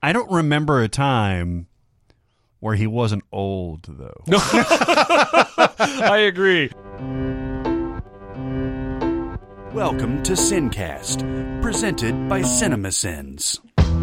I don't remember a time where he wasn't old, though. No, I agree. Welcome to Sincast, presented by CinemaSins.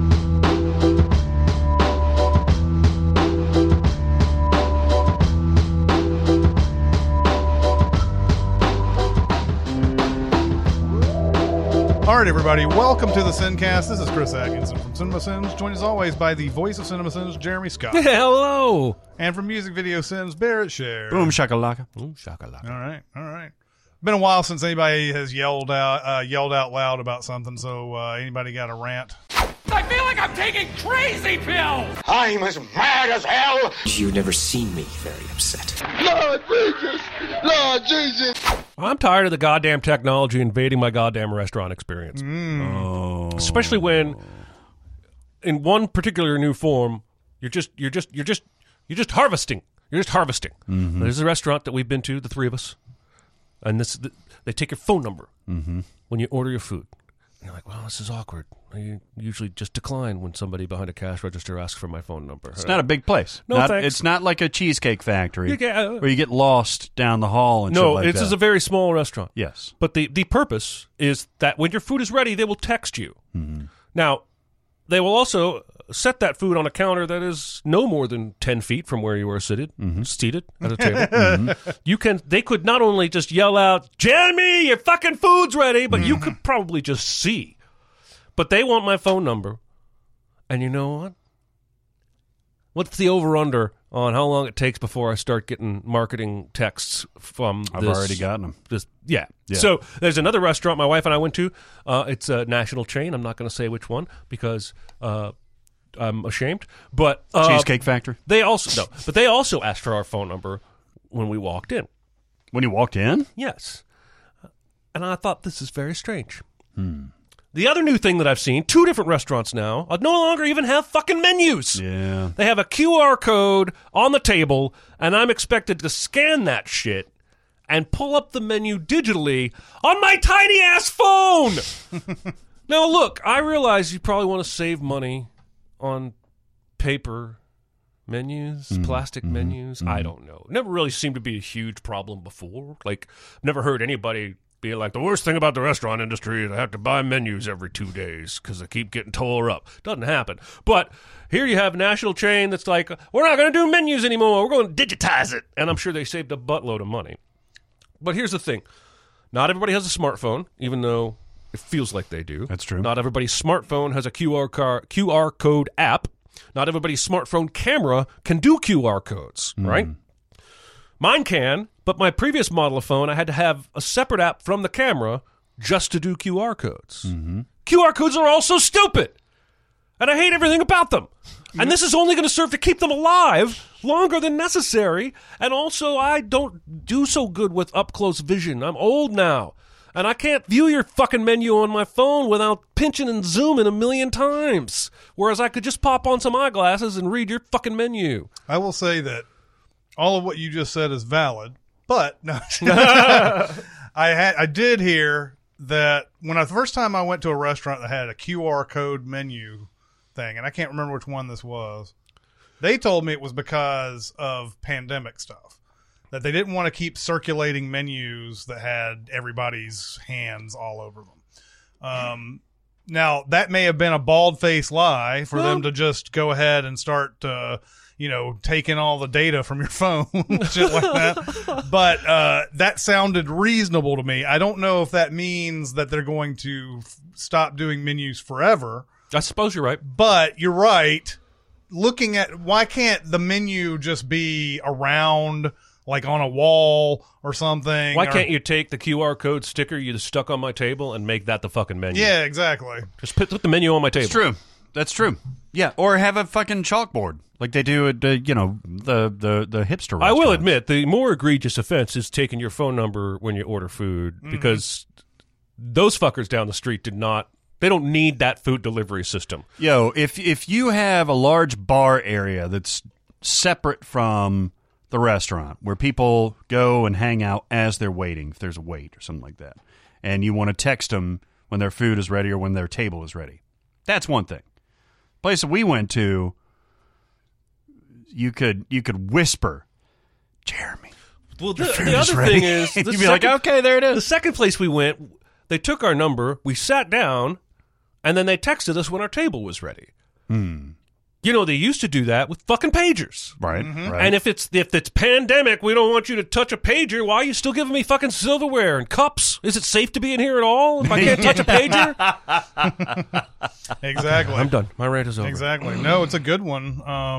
All right, everybody, welcome to the Sincast. This is Chris Atkinson from CinemaSins, joined as always by the voice of CinemaSins, Jeremy Scott. Hello. And from Music Video Sins, Barrett Share. Boom shakalaka. Boom shakalaka. All right. Been a while since anybody has yelled out loud about something, so anybody got a rant? I feel like I'm taking crazy pills! I'm as mad as hell! You've never seen me very upset. Lord Jesus! Lord Jesus! I'm tired of the goddamn technology invading my goddamn restaurant experience. Especially when, in one particular new form, you're just harvesting. You're just harvesting. Mm-hmm. There's a restaurant that we've been to, the three of us, and they take your phone number when you order your food. And you're like, well, this is awkward. I usually just decline when somebody behind a cash register asks for my phone number. It's not a big place. No, thanks. It's not like a Cheesecake Factory where you get lost down the hall and shit like that. No, it's a very small restaurant. Yes. But the purpose is that when your food is ready, they will text you. Mm-hmm. Now, they will also set that food on a counter that is no more than 10 feet from where you are seated at a table. They could not only just yell out, Jeremy, your fucking food's ready, but you could probably just see. But they want my phone number. And you know what? What's the over-under on how long it takes before I start getting marketing texts from I've already gotten them. Yeah. So there's another restaurant my wife and I went to. It's a national chain. I'm not going to say which one because I'm ashamed. But Cheesecake Factory? They also asked for our phone number when we walked in. When you walked in? Yes. And I thought, this is very strange. The other new thing that I've seen, 2 different restaurants now, no longer even have fucking menus. Yeah. They have a QR code on the table, and I'm expected to scan that shit and pull up the menu digitally on my tiny-ass phone. Now, look, I realize you probably want to save money on paper menus, plastic menus. I don't know. Never really seemed to be a huge problem before. Like, never heard anybody be like, the worst thing about the restaurant industry is I have to buy menus every 2 days because I keep getting tore up. Doesn't happen. But here you have a national chain that's like, we're not going to do menus anymore. We're going to digitize it. And I'm sure they saved a buttload of money. But here's the thing. Not everybody has a smartphone, even though it feels like they do. That's true. Not everybody's smartphone has a QR code app. Not everybody's smartphone camera can do QR codes, right? Mine can, but my previous model of phone, I had to have a separate app from the camera just to do QR codes. QR codes are also stupid, and I hate everything about them. And this is only going to serve to keep them alive longer than necessary, and also I don't do so good with up-close vision. I'm old now, and I can't view your fucking menu on my phone without pinching and zooming a million times, whereas I could just pop on some eyeglasses and read your fucking menu. I will say that all of what you just said is valid, but no, I did hear that when the first time I went to a restaurant that had a QR code menu thing, and I can't remember which one this was, they told me it was because of pandemic stuff, that they didn't want to keep circulating menus that had everybody's hands all over them. Now, that may have been a bald-faced lie for them to just go ahead and start taking all the data from your phone, shit like that. But that sounded reasonable to me. I don't know if that means that they're going to stop doing menus forever. I suppose you're right. But you're right. Looking at, why can't the menu just be around, like on a wall or something? Why can't you take the QR code sticker you just stuck on my table and make that the fucking menu? Yeah, exactly. Just put the menu on my table. It's true. That's true. Yeah, or have a fucking chalkboard like they do at the hipster restaurants. I will admit, the more egregious offense is taking your phone number when you order food, because those fuckers down the street they don't need that food delivery system. Yo, if you have a large bar area that's separate from the restaurant where people go and hang out as they're waiting, if there's a wait or something like that, and you want to text them when their food is ready or when their table is ready, that's one thing. Place that we went to, you could whisper, Jeremy. Well, the other thing is, you'd be like, okay, there it is. The second place we went, they took our number, we sat down, and then they texted us when our table was ready. You know, they used to do that with fucking pagers. Right. And if it's pandemic, we don't want you to touch a pager. Why are you still giving me fucking silverware and cups? Is it safe to be in here at all if I can't touch a pager? Exactly. I'm done. My rant is over. Exactly. No, it's a good one.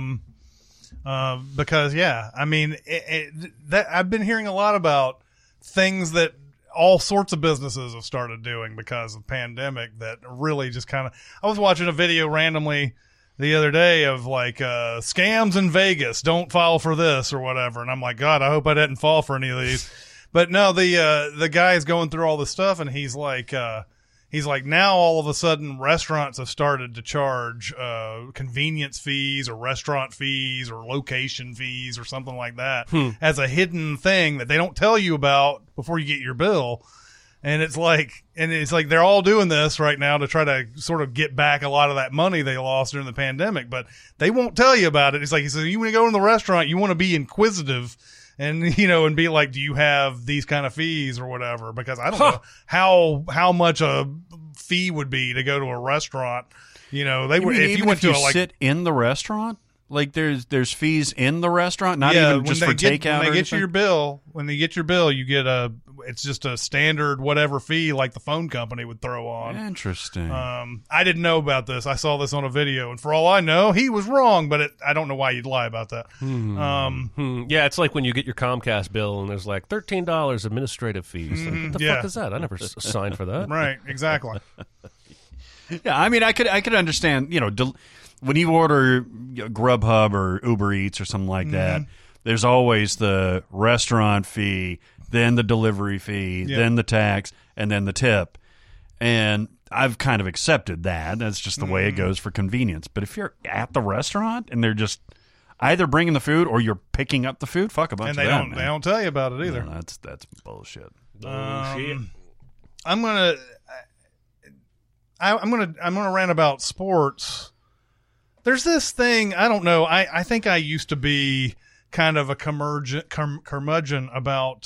Because I mean, I've been hearing a lot about things that all sorts of businesses have started doing because of pandemic that really just kind of. I was watching a video randomly the other day of like scams in Vegas. Don't fall for this or whatever, and I'm like, God, I hope I didn't fall for any of these. But no, the guy is going through all this stuff, and he's like, now all of a sudden restaurants have started to charge convenience fees or restaurant fees or location fees or something like that as a hidden thing that they don't tell you about before you get your bill. And it's like they're all doing this right now to try to sort of get back a lot of that money they lost during the pandemic, but they won't tell you about it. It's like, so you want to go in the restaurant, you want to be inquisitive and, and be like, do you have these kind of fees or whatever? Because I don't know how much a fee would be to go to a restaurant. They would, if you went to sit in the restaurant, like there's fees in the restaurant, not even just for takeout. When they get your bill, you get it's just a standard whatever fee like the phone company would throw on. Interesting. I didn't know about this. I saw this on a video, and for all I know, he was wrong. But I don't know why you'd lie about that. Yeah, it's like when you get your Comcast bill and there's like $13 administrative fees. Like, what the fuck is that? I never signed for that. Right. Exactly. Yeah, I mean, I could understand. When you order Grubhub or Uber Eats or something like that, there's always the restaurant fee, then the delivery fee, then the tax, and then the tip. And I've kind of accepted that. That's just the way it goes for convenience. But if you're at the restaurant and they're just either bringing the food or you're picking up the food, fuck a bunch of that. And they don't tell you about it either. No, that's bullshit. I'm gonna rant about sports. There's this thing, I don't know, I think I used to be kind of a curmudgeon about,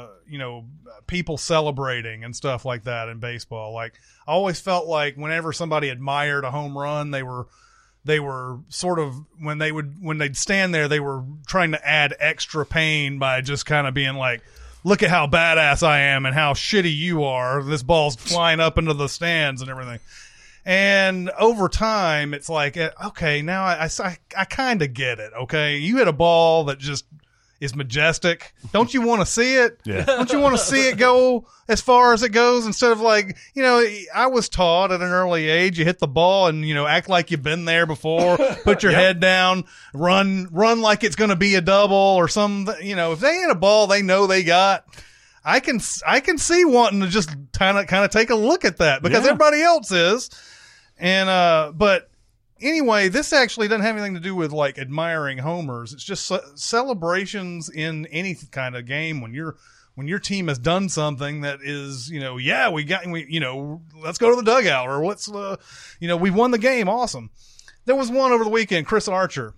people celebrating and stuff like that in baseball. Like, I always felt like whenever somebody admired a home run, they were sort of, when they'd stand there, they were trying to add extra pain by just kind of being like, look at how badass I am and how shitty you are. This ball's flying up into the stands and everything. And over time, it's like, okay, now I kind of get it. Okay, you hit a ball that just is majestic. Don't you want to see it? Yeah. Don't you want to see it go as far as it goes instead of like, I was taught at an early age, you hit the ball and, act like you've been there before, put your head down, run like it's going to be a double or something. If they hit a ball they know they got, I can see wanting to just kind of take a look at that because everybody else is. And, but anyway, this actually doesn't have anything to do with like admiring homers. It's just celebrations in any kind of game when your team has done something that is, let's go to the dugout or let's, we won the game. Awesome. There was one over the weekend. Chris Archer,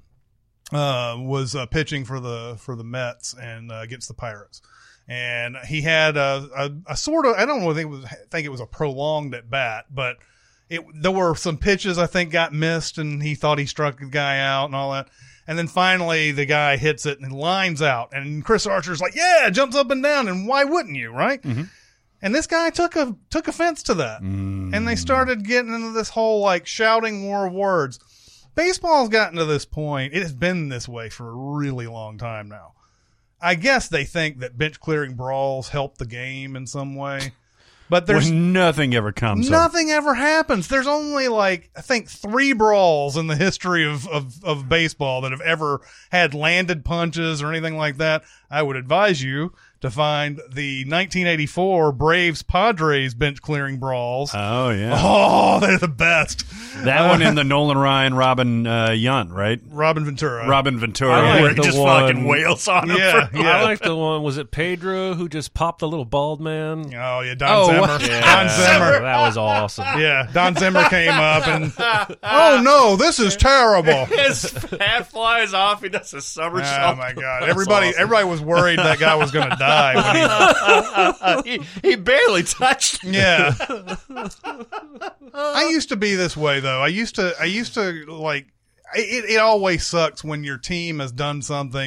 was pitching for the Mets and against the Pirates. And he had a sort of, I don't know, think it was a prolonged at bat, but there were some pitches I think got missed and he thought he struck the guy out and all that. And then finally the guy hits it and lines out and Chris Archer's like, yeah, jumps up and down. And why wouldn't you? Right. Mm-hmm. And this guy took offense to that. And they started getting into this whole like shouting war of words. Baseball's gotten to this point. It has been this way for a really long time now. I guess they think that bench clearing brawls help the game in some way. But there's nothing ever comes. Nothing ever happens. There's only like I think 3 brawls in the history of baseball that have ever had landed punches or anything like that. I would advise you to find the 1984 Braves-Padres bench-clearing brawls. Oh, yeah. Oh, they're the best. That one in the Nolan Ryan, Robin Yount, right? Robin Ventura. Robin Ventura, I like where he the just one- fucking wails on him. Yeah, for- yeah. I like the one. Was it Pedro who just popped the little bald man? Oh, yeah, Don Zimmer. Yeah, Don Zimmer. That was awesome. Yeah, Don Zimmer came up and, oh, no, this is terrible. His hat flies off. He does a somersault. Oh, my God. Everybody was worried that guy was going to die. When he barely touched him. yeah. I used to be this way, though. I used to like, it always sucks when your team has done something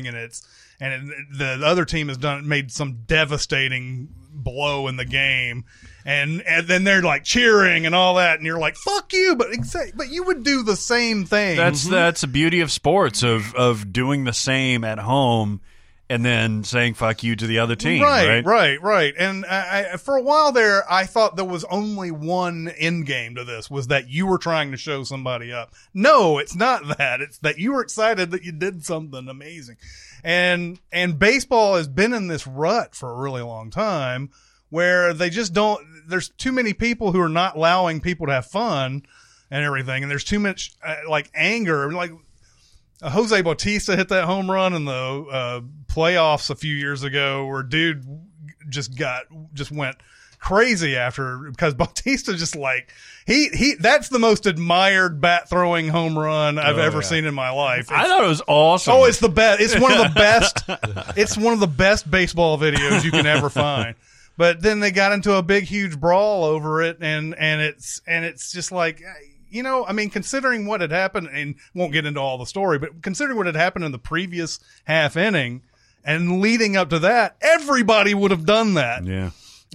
the other team has made some devastating blow in the game. And then they're like cheering and all that, and you're like, "Fuck you!" But you would do the same thing. That's the beauty of sports, of doing the same at home and then saying "fuck you" to the other team. Right. And I for a while there, I thought there was only one end game to this: was that you were trying to show somebody up. No, it's not that. It's that you were excited that you did something amazing. And baseball has been in this rut for a really long time, where they just don't. There's too many people who are not allowing people to have fun and everything, and there's too much like anger. Like Jose Bautista hit that home run in the playoffs a few years ago, where dude just went crazy because Bautista just like he that's the most admired bat throwing home run I've ever seen in my life. I thought it was awesome. Oh, it's the best. It's one of the best. It's one of the best baseball videos you can ever find. But then they got into a big, huge brawl over it, and it's just like, you know, I mean, considering what had happened, and won't get into all the story, but considering what had happened in the previous half inning and leading up to that, everybody would have done that. Yeah.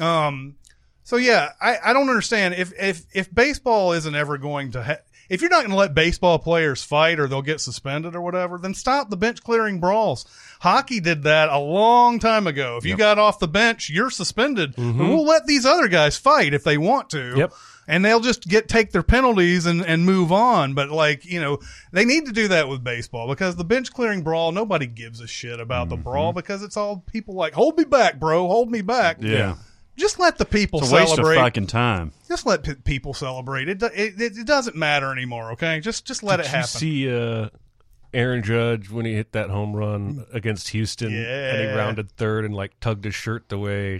So yeah, I don't understand if baseball isn't ever going to if you're not going to let baseball players fight or they'll get suspended or whatever, then stop the bench clearing brawls. Hockey did that a long time ago. If you got off the bench, you're suspended. Mm-hmm. But we'll let these other guys fight if they want to. Yep. And they'll just take their penalties and move on. But like, you know, they need to do that with baseball, because the bench clearing brawl, nobody gives a shit about the brawl, because it's all people like, hold me back, bro. Hold me back. Yeah. Just let the people It's a waste celebrate. of fucking time. Just let people celebrate. It doesn't matter anymore. Okay, just let it happen. Did you see Aaron Judge when he hit that home run against Houston? Yeah. And he rounded third and like tugged his shirt the way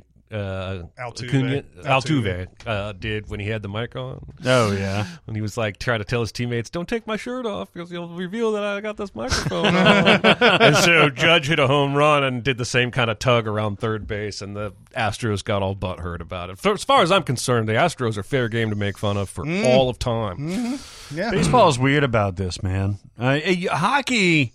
Altuve did when he had the mic on. Oh, yeah. When he was like trying to tell his teammates, "Don't take my shirt off because he'll reveal that I got this microphone on." And so Judge hit a home run and did the same kind of tug around third base, and the Astros got all butthurt about it. As far as I'm concerned, the Astros are fair game to make fun of for all of time. Yeah. Baseball is weird about this, man. Hockey,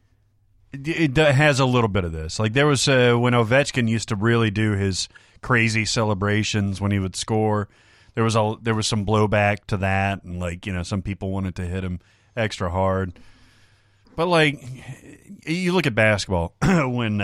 it has a little bit of this. Like there was when Ovechkin used to really do his crazy celebrations when he would score. There was some blowback to that, and like, you know, some people wanted to hit him extra hard. But like, you look at basketball when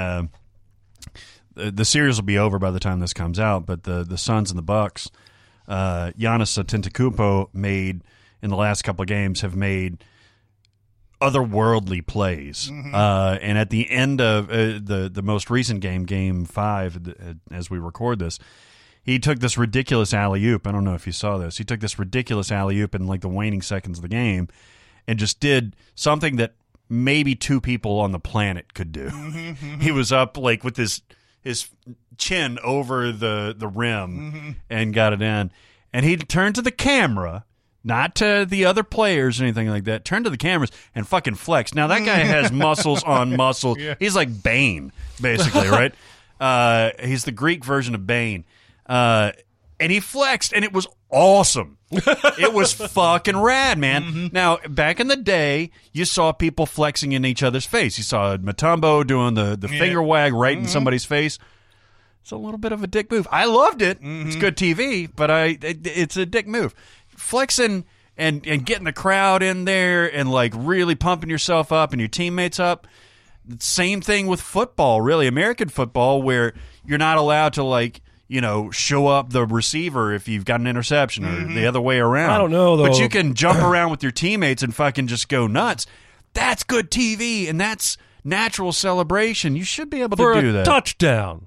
the series will be over by the time this comes out. But the Suns and the Bucks, Giannis Antetokounmpo made in the last couple of games have made otherworldly plays. And at the end of the most recent game 5, as we record this, he took this ridiculous alley-oop. I don't know if you saw this. He took this ridiculous alley-oop in like the waning seconds of the game and just did something that maybe 2 people on the planet could do. He was up like with his chin over the rim and got it in. And he turned to the camera, not to the other players or anything like that. Turn to the cameras and fucking flex. Now, that guy has muscles on muscles. Yeah. He's like Bane, basically, right? He's the Greek version of Bane. And he flexed, and it was awesome. It was fucking rad, man. Now, back in the day, you saw people flexing in each other's face. You saw Mutombo doing the finger wag right in somebody's face. It's a little bit of a dick move. I loved it. It's good TV, but it's a dick move. Flexing and getting the crowd in there and like really pumping yourself up and your teammates up. Same thing with football, really, American football, where you're not allowed to like, you know, show up the receiver if you've got an interception or the other way around. I don't know, though. But you can jump around with your teammates and fucking just go nuts. That's good TV, and that's natural celebration. You should be able to do that. For a touchdown.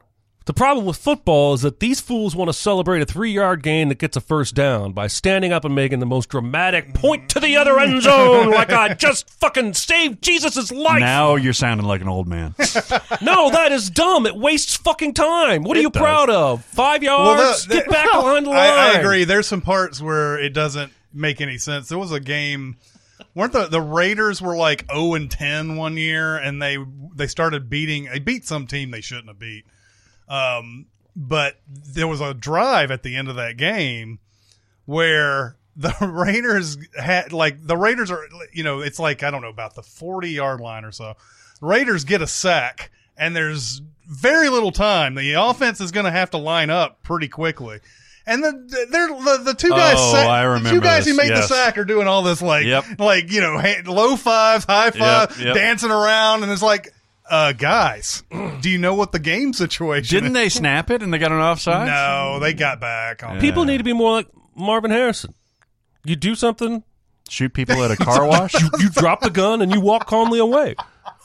The problem with football is that these fools want to celebrate a 3-yard gain that gets a first down by standing up and making the most dramatic point to the other end zone like I just fucking saved Jesus' life. Now you're sounding like an old man. No, that is dumb. It wastes fucking time. What are It you does. proud of? 5 yards? Get back behind the line. I agree. There's some parts where it doesn't make any sense. There was a game, weren't the Raiders were like 0-10 one year, and they started they beat some team they shouldn't have beat. But there was a drive at the end of that game where the Raiders are, it's like, I don't know, about the 40-yard line or so. The Raiders get a sack, and there's very little time. The offense is going to have to line up pretty quickly. And the two guys, I the remember two guys this, who made yes. the sack are doing all this Yep. low fives, high fives, Yep. dancing around, and it's like, guys, do you know what the game situation Didn't they snap it and they got an offside? No, they got back. On People need to be more like Marvin Harrison. You do something, Shoot people at a car wash? you drop the gun, and you walk calmly away.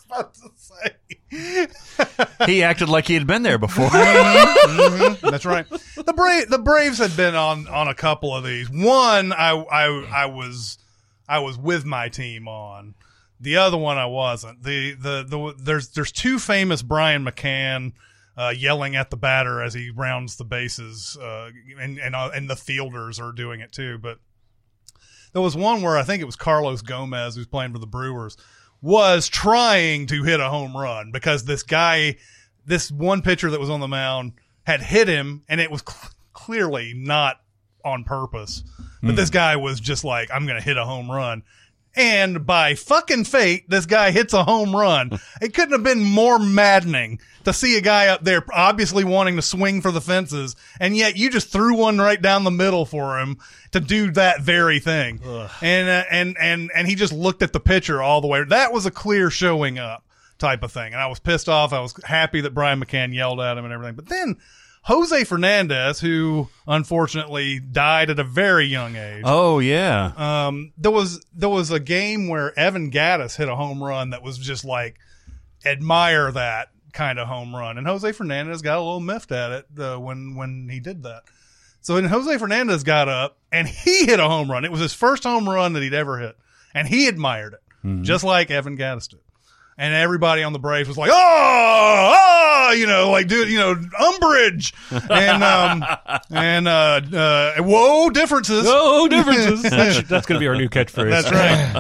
He acted like he had been there before. That's right. The Braves had been on a couple of these. One I was with my team on. The other one I wasn't. There's two famous Brian McCann yelling at the batter as he rounds the bases, and the fielders are doing it too. But there was one where I think it was Carlos Gomez, who's playing for the Brewers, was trying to hit a home run because this one pitcher that was on the mound had hit him, and it was clearly not on purpose. But this guy was just like, I'm going to hit a home run. And by fucking fate, this guy hits a home run. It couldn't have been more maddening to see a guy up there obviously wanting to swing for the fences, and yet you just threw one right down the middle for him to do that very thing. And he just looked at the pitcher all the way. That was a clear showing up type of thing. And I was pissed off. I was happy that Brian McCann yelled at him and everything. But then Jose Fernandez, who unfortunately died at a very young age. Oh, yeah. There was a game where Evan Gattis hit a home run that was just like, admire that kind of home run. And Jose Fernandez got a little miffed at it when he did that. So then Jose Fernandez got up and he hit a home run. It was his first home run that he'd ever hit. And he admired it, just like Evan Gattis did. And everybody on the Braves was like, umbrage. Whoa, differences. No differences. That's going to be our new catchphrase. That's right.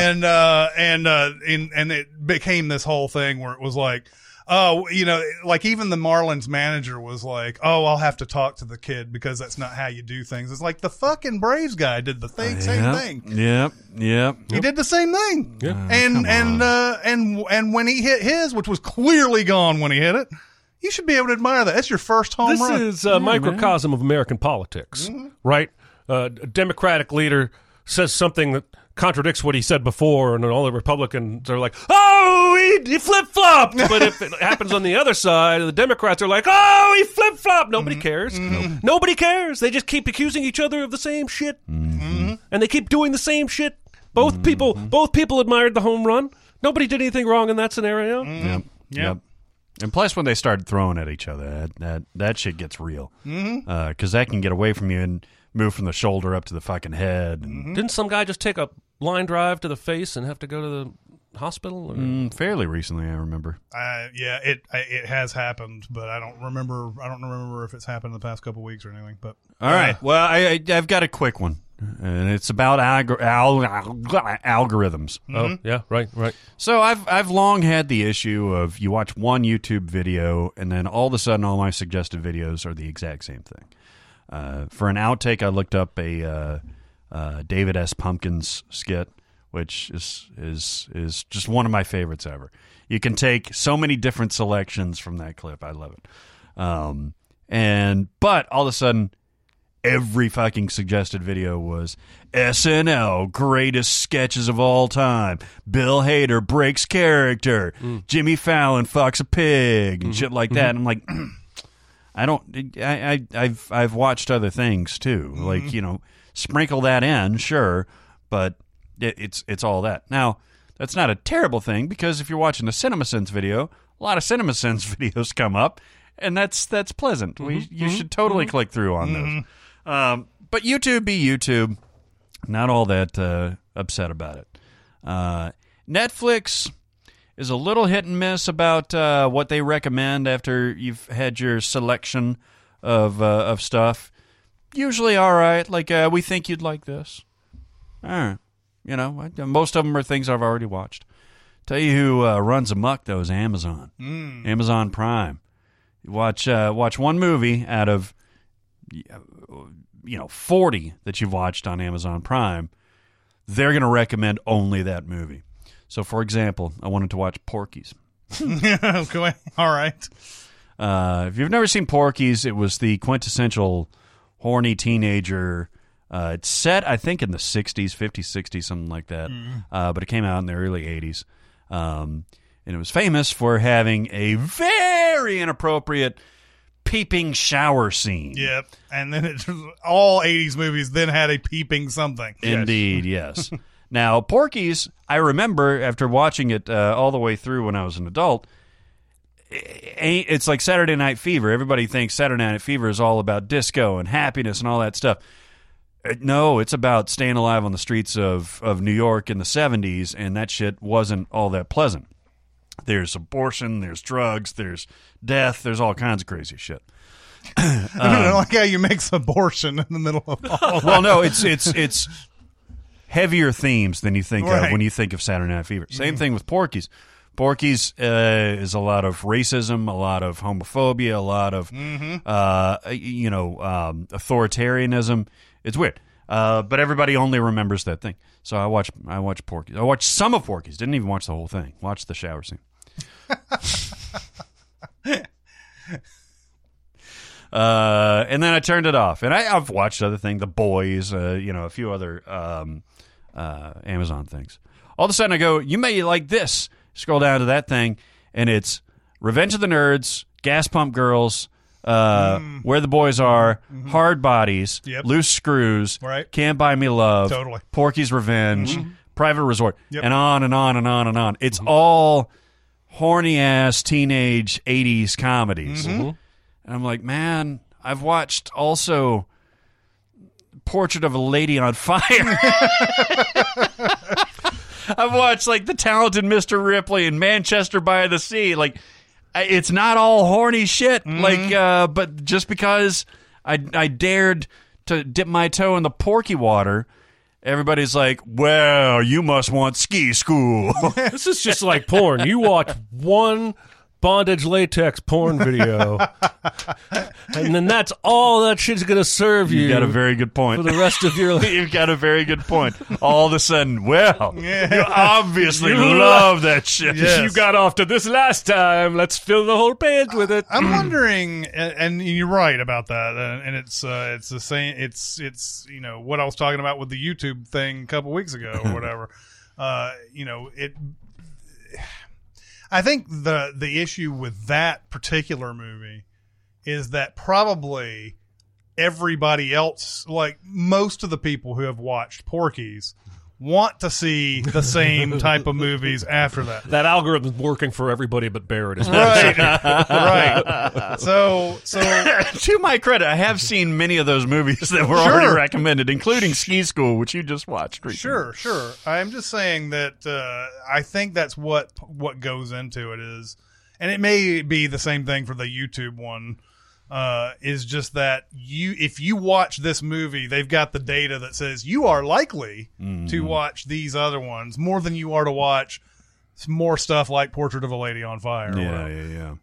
And it became this whole thing where it was like, like even the Marlins manager was like, I'll have to talk to the kid because that's not how you do things. It's like the fucking Braves guy did the same thing. Yep. He did the same thing. Yeah. And when he hit his, which was clearly gone when he hit it, you should be able to admire that. That's your first home run. This is a microcosm of American politics, right? A Democratic leader says something that contradicts what he said before, and then all the Republicans are like, he flip-flopped. But if it happens on the other side, the Democrats are like, he flip-flopped. Nobody cares. Nobody cares. They just keep accusing each other of the same shit. And they keep doing the same shit. Both people admired the home run. Nobody did anything wrong in that scenario. Yep. And plus, when they started throwing at each other, that shit gets real. Because that can get away from you and move from the shoulder up to the fucking head. And Didn't some guy just take a line drive to the face and have to go to the hospital? Or? Fairly recently, I remember. It has happened, but I don't remember if it's happened in the past couple of weeks or anything. But All right. Well, I've got a quick one, and it's about algorithms. Oh, yeah, right. So I've long had the issue of you watch one YouTube video, and then all of a sudden all my suggested videos are the exact same thing. For an outtake, I looked up a David S. Pumpkins skit, which is just one of my favorites ever. You can take so many different selections from that clip. I love it. But all of a sudden, every fucking suggested video was SNL greatest sketches of all time. Bill Hader breaks character. Jimmy Fallon fucks a pig and shit like that. And I'm like, I've watched other things too. Like, sprinkle that in, sure, but it's all that. Now, that's not a terrible thing because if you're watching a CinemaSins video, a lot of CinemaSins videos come up, and that's pleasant. You should totally click through on those. But YouTube be YouTube. Not all that upset about it. Netflix is a little hit and miss about what they recommend after you've had your selection of stuff. Usually all right. Like, we think you'd like this. All right. You know, most of them are things I've already watched. Tell you who runs amok, though, is Amazon. Amazon Prime. You watch one movie out of 40 that you've watched on Amazon Prime. They're going to recommend only that movie. So, for example, I wanted to watch Porky's. Okay. All right. If you've never seen Porky's, it was the quintessential horny teenager. It's set, I think, in the 60s, 50s, 60s, something like that. But it came out in the early 80s. And it was famous for having a very inappropriate peeping shower scene. Yep. And then all 80s movies then had a peeping something. Indeed, yes. Now, Porky's, I remember after watching it all the way through when I was an adult, it's like Saturday Night Fever. Everybody thinks Saturday Night Fever is all about disco and happiness and all that stuff. No, it's about staying alive on the streets of New York in the 70s, and that shit wasn't all that pleasant. There's abortion, there's drugs, there's death, there's all kinds of crazy shit. I don't like how you mix abortion in the middle of all Well, no, it's heavier themes than you think Right. of when you think of Saturday Night Fever. Same thing with Porky's. Porky's is a lot of racism, a lot of homophobia, a lot of authoritarianism. It's weird, but everybody only remembers that thing. So I watched Porky's. I watched some of Porky's. Didn't even watch the whole thing. Watched the shower scene. And then I turned it off. And I've watched other things, The Boys, a few other Amazon things. All of a sudden I go, you may like this. Scroll down to that thing, and it's Revenge of the Nerds, Gas Pump Girls, Where the Boys Are, Hard Bodies, Yep. Loose Screws, Right. Can't Buy Me Love, Totally. Porky's Revenge, Private Resort, Yep. and on and on and on and on. It's all horny-ass teenage 80s comedies. And I'm like, man, I've watched also Portrait of a Lady on Fire. I've watched like The Talented Mr. Ripley and Manchester by the Sea. Like, it's not all horny shit. Like, but just because I dared to dip my toe in the Porky water, everybody's like, well, you must want Ski School. This is just like porn. You watch one bondage latex porn video, and then that's all that shit's going to serve you. You got a very good point. For the rest of your life. You've got a very good point. All of a sudden, well, you obviously love that shit. Yes. You got off to this last time. Let's fill the whole page with it. I'm wondering, and you're right about that, and it's the same. It's what I was talking about with the YouTube thing a couple weeks ago or whatever. I think the issue with that particular movie is that probably everybody else, like most of the people who have watched Porky's, want to see the same type of movies after that. That algorithm's working for everybody but Barrett. Right, right. So to my credit, I have seen many of those movies that were already recommended, including Ski School, which you just watched recently. Sure. I'm just saying that I think that's what goes into it is, and it may be the same thing for the YouTube one. Is just that if you watch this movie, they've got the data that says you are likely to watch these other ones more than you are to watch some more stuff like Portrait of a Lady on Fire. Yeah.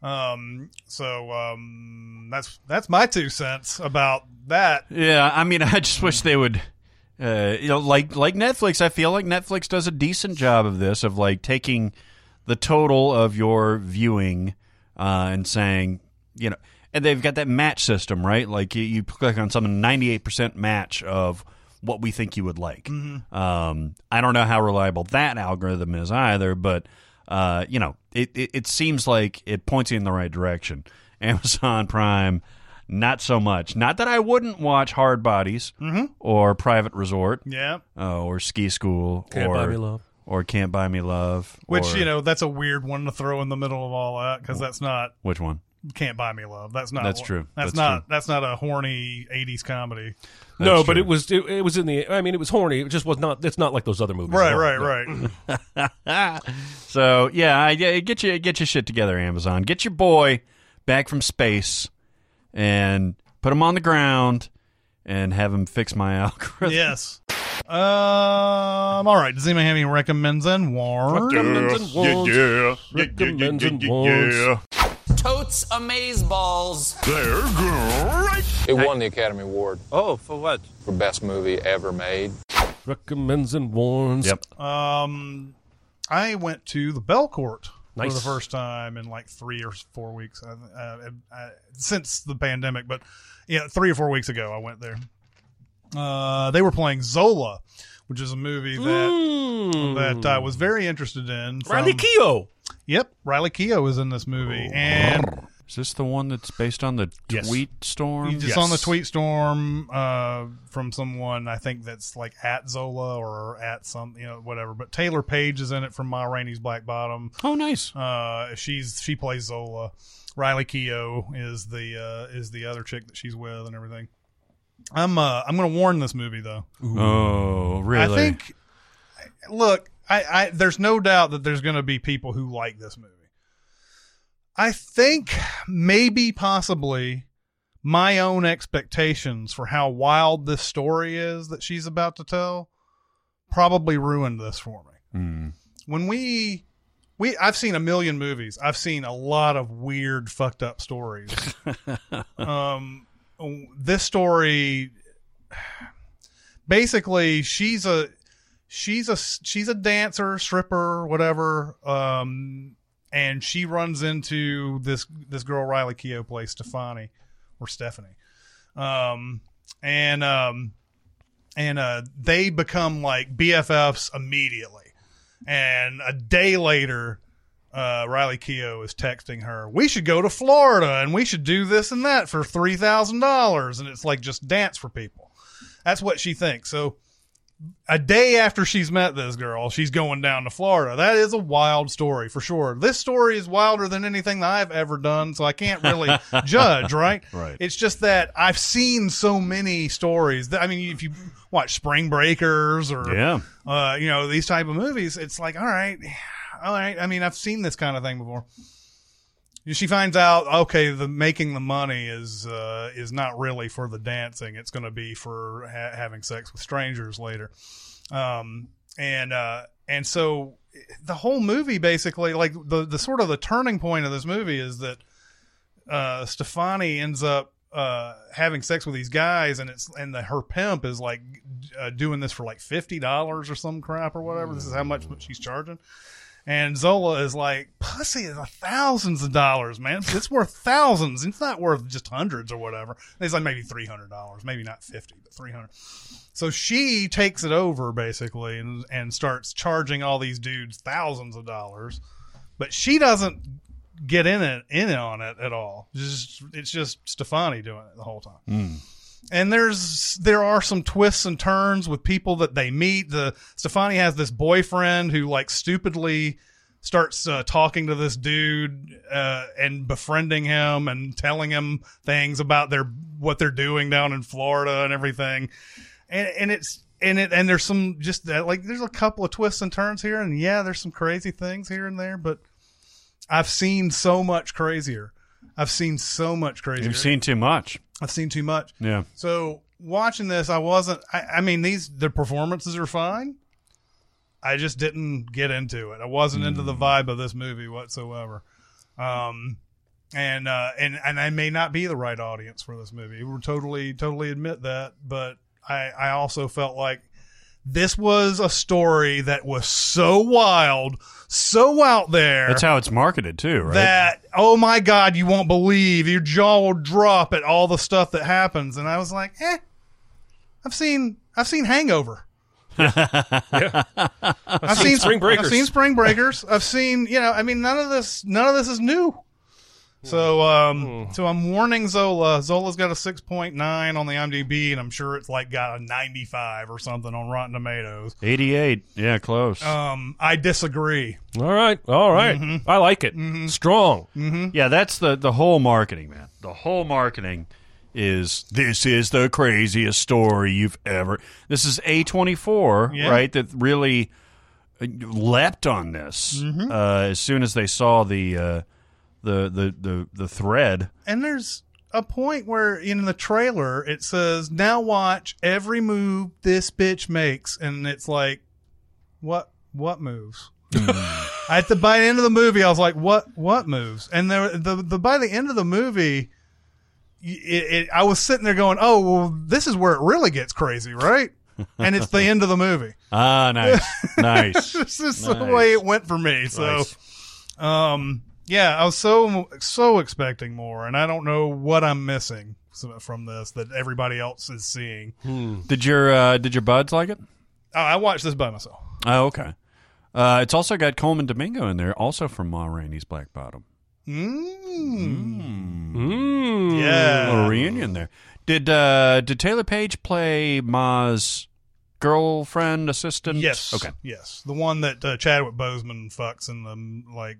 That's my 2 cents about that. Yeah, I mean, I just wish they would, like Netflix. I feel like Netflix does a decent job of this, of like taking the total of your viewing and saying, and they've got that match system, right? Like you click on something, 98% match of what we think you would like. I don't know how reliable that algorithm is either, but it seems like it points you in the right direction. Amazon Prime, not so much. Not that I wouldn't watch Hard Bodies or Private Resort, or Ski School, Can't Buy Me Love. Or Can't Buy Me Love. Which, that's a weird one to throw in the middle of all that because that's not. Which one? Can't Buy Me Love. That's not. That's true. That's not a horny 80s comedy. No, That's but true. it was in the. I mean, it was horny. It just was not. It's not like those other movies. Right. So yeah, get your shit together, Amazon. Get your boy back from space and put him on the ground and have him fix my algorithm. Yes. All right. Does anybody have any recommends and warns? Recommends and warns. Totes Amazeballs. It won the Academy Award Oh, for what? for Best Movie Ever Made. Recommends and warns. Yep. I went to the Belcourt for Nice. the first time in like 3 or 4 weeks since the pandemic. But yeah, 3 or 4 weeks ago I went there. They were playing Zola, which is a movie that I was very interested in. Riley Keough. Yep, Riley Keough is in this movie, and Is this the one that's based on the Yes. tweet storm? just on the tweet storm from someone I think that's like at Zola or at some whatever. But Taylor Page is in it from Ma Rainey's Black Bottom. Oh, nice. She plays Zola. Riley Keough is the other chick that she's with and everything. I'm going to warn this movie though. Oh, really? I think. Look, I there's no doubt that there's going to be people who like this movie. I think maybe possibly my own expectations for how wild this story is that she's about to tell probably ruined this for me. When I've seen a million movies. I've seen a lot of weird, fucked up stories. This story, basically, she's a dancer, stripper, whatever. And she runs into this girl Riley Keough plays Stephanie. And they become like BFFs immediately. And a day later, Riley Keough is texting her, "We should go to Florida and we should do this and that for $3,000." And it's like just dance for people. That's what she thinks. So a day after she's met this girl, she's going down to Florida. That is a wild story for sure. This story is wilder than anything that I've ever done, so I can't really judge, right? Right. It's just that I've seen so many stories. I mean, if you watch Spring Breakers or, these type of movies, it's like, all right. I mean, I've seen this kind of thing before. She finds out, okay, making the money is not really for the dancing. It's going to be for having sex with strangers later. And so the whole movie basically, like the sort of the turning point of this movie is that Stefani ends up having sex with these guys, and her pimp is like doing this for like $50 or some crap or whatever. This is how much she's charging. And Zola is like, pussy is thousands of dollars, man. It's worth thousands. It's not worth just hundreds or whatever. It's like maybe $300, maybe not 50, but 300. So she takes it over basically and starts charging all these dudes thousands of dollars, but she doesn't get in on it at all. It's just Stefani doing it the whole time. And there are some twists and turns with people that they meet. Stefani has this boyfriend who like stupidly starts talking to this dude and befriending him and telling him things about what they're doing down in Florida and everything. And there's some just like there's a couple of twists and turns here, and yeah, there's some crazy things here and there, but I've seen so much crazier. You've seen too much. I've seen too much. Yeah. So watching this, I mean, the performances are fine. I just didn't get into it. I wasn't into the vibe of this movie whatsoever. And I may not be the right audience for this movie. We totally admit that. But I also felt like this was a story that was so wild, so out there. That's how it's marketed too, right? That, oh my God, you won't believe, your jaw will drop at all the stuff that happens. And I was like, I've seen Hangover. I've seen Spring Breakers. I've seen Spring Breakers. I've seen, none of this is new. So, so I'm warning Zola. Zola's got a 6.9 on the IMDb, and I'm sure it's like got a 95 or something on Rotten Tomatoes. 88. Yeah, close. I disagree. All right. I like it. Strong. Yeah, that's the whole marketing, man. The whole marketing is this is the craziest story you've ever. This is A24, right? That really leapt on this as soon as they saw the thread. And there's a point where in the trailer it says, "Now watch every move this bitch makes," and it's like, what moves? By the end of the movie, I was like, what moves? And by the end of the movie, I was sitting there going, oh, well, this is where it really gets crazy, right? And it's the end of the movie. Ah, nice. This is the way it went for me. So, yeah, I was so expecting more, and I don't know what I'm missing from this that everybody else is seeing. Did your buds like it? Oh, I watched this by myself. Oh, okay. It's also got Coleman Domingo in there, also from Ma Rainey's Black Bottom. Yeah, a little reunion there. Did Taylor Page play Ma's girlfriend, assistant? Yes. Okay. Yes, the one that Chadwick Boseman fucks in the I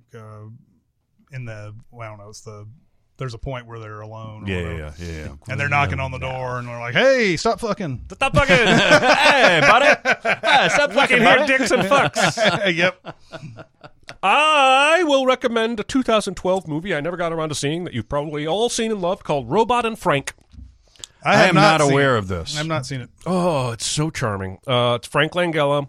don't know. It's there's a point where they're alone. Yeah. And they're knocking on the door, and they're like, "Hey, stop fucking! Stop fucking! Hey, buddy! Stop fucking here, dicks and fucks." Yep. I will recommend a 2012 movie I never got around to seeing that you've probably all seen and loved called Robot and Frank. I am not aware of this. I've not seen it. Oh, it's so charming. It's Frank Langella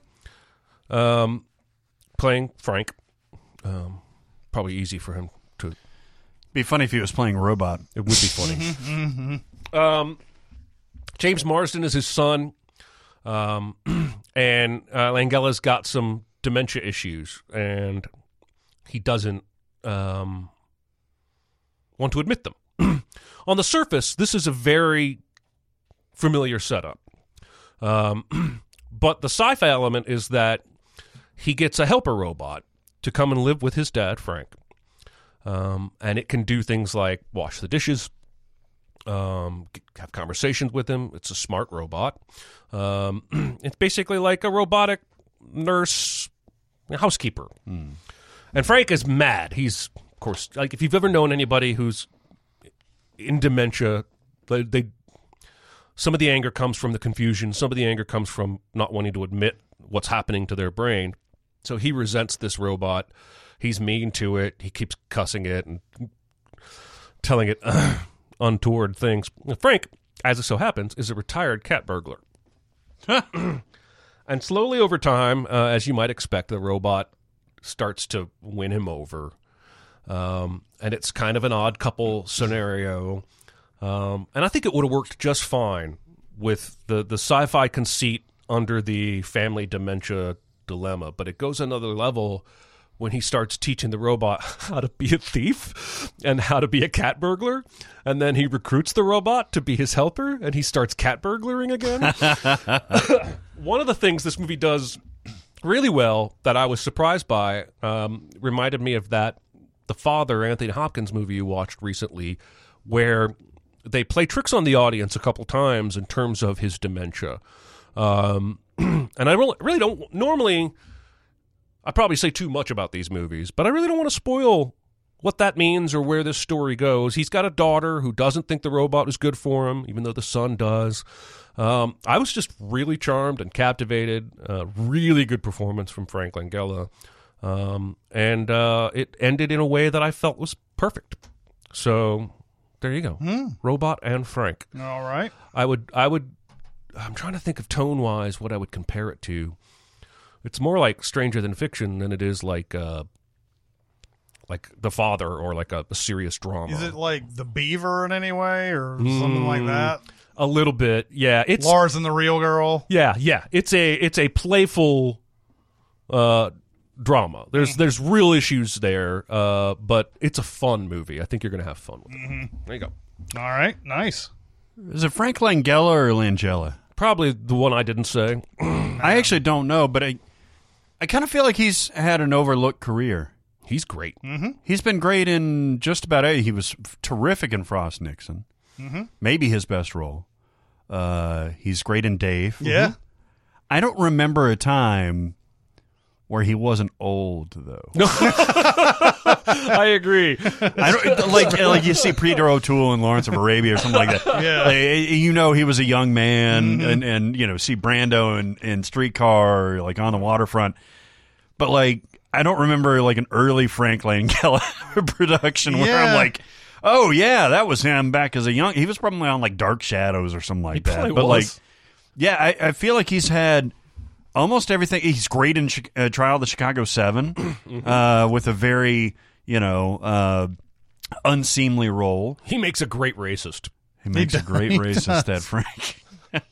playing Frank. Probably easy for him to... Be funny if he was playing Robot. It would be funny. James Marsden is his son, and Langella's got some dementia issues, and he doesn't want to admit them. On the surface, this is a very familiar setup. But the sci-fi element is that he gets a helper robot to come and live with his dad, Frank. And it can do things like wash the dishes, have conversations with him. It's a smart robot. It's basically like a robotic nurse, housekeeper. And Frank is mad. He's, of course, like if you've ever known anybody who's in dementia, some of the anger comes from the confusion. Some of the anger comes from not wanting to admit what's happening to their brain. So he resents this robot. He's mean to it. He keeps cussing it and telling it untoward things. Frank, as it so happens, is a retired cat burglar. And slowly over time, as you might expect, the robot starts to win him over. And it's kind of an odd couple scenario. And I think it would have worked just fine with the sci-fi conceit under the family dementia dilemma. But it goes another level when he starts teaching the robot how to be a thief and how to be a cat burglar. And then he recruits the robot to be his helper, and he starts cat burglaring again. One of the things this movie does really well that I was surprised by reminded me of the Father, Anthony Hopkins movie you watched recently, where they play tricks on the audience a couple times in terms of his dementia. And I really don't normally... I probably say too much about these movies, but I really don't want to spoil what that means or where this story goes. He's got a daughter who doesn't think the robot is good for him, even though the son does. I was just really charmed and captivated. Really good performance from Frank Langella. And it ended in a way that I felt was perfect. So there you go. Robot and Frank. All right. I'm trying to think of tone-wise what I would compare it to. It's more like Stranger Than Fiction than it is like The Father or like a serious drama. Is it like The Beaver in any way or something like that? A little bit, yeah. It's Lars and the Real Girl. Yeah. It's a playful drama. There's real issues there, but it's a fun movie. I think you're going to have fun with it. There you go. All right, nice. Is it Frank Langella or Langella? Probably the one I didn't say. I actually don't know, but I kind of feel like he's had an overlooked career. He's great. He's been great in just about everything. He was terrific in Frost Nixon. Maybe his best role. He's great in Dave. Yeah. I don't remember a time where he wasn't old, though. I agree. I don't like you see Peter O'Toole in Lawrence of Arabia or something like that. Yeah. Like, he was a young man, and see Brando in Streetcar, like on the waterfront. But like, I don't remember like an early Frank Langella production where I'm like, oh yeah, that was him back as a young. He was probably on like Dark Shadows or something like that. But was. like, yeah, I feel like he's had almost everything. He's great in Trial of the Chicago 7 with a very unseemly role. He makes a great racist. He makes a great racist, that Frank.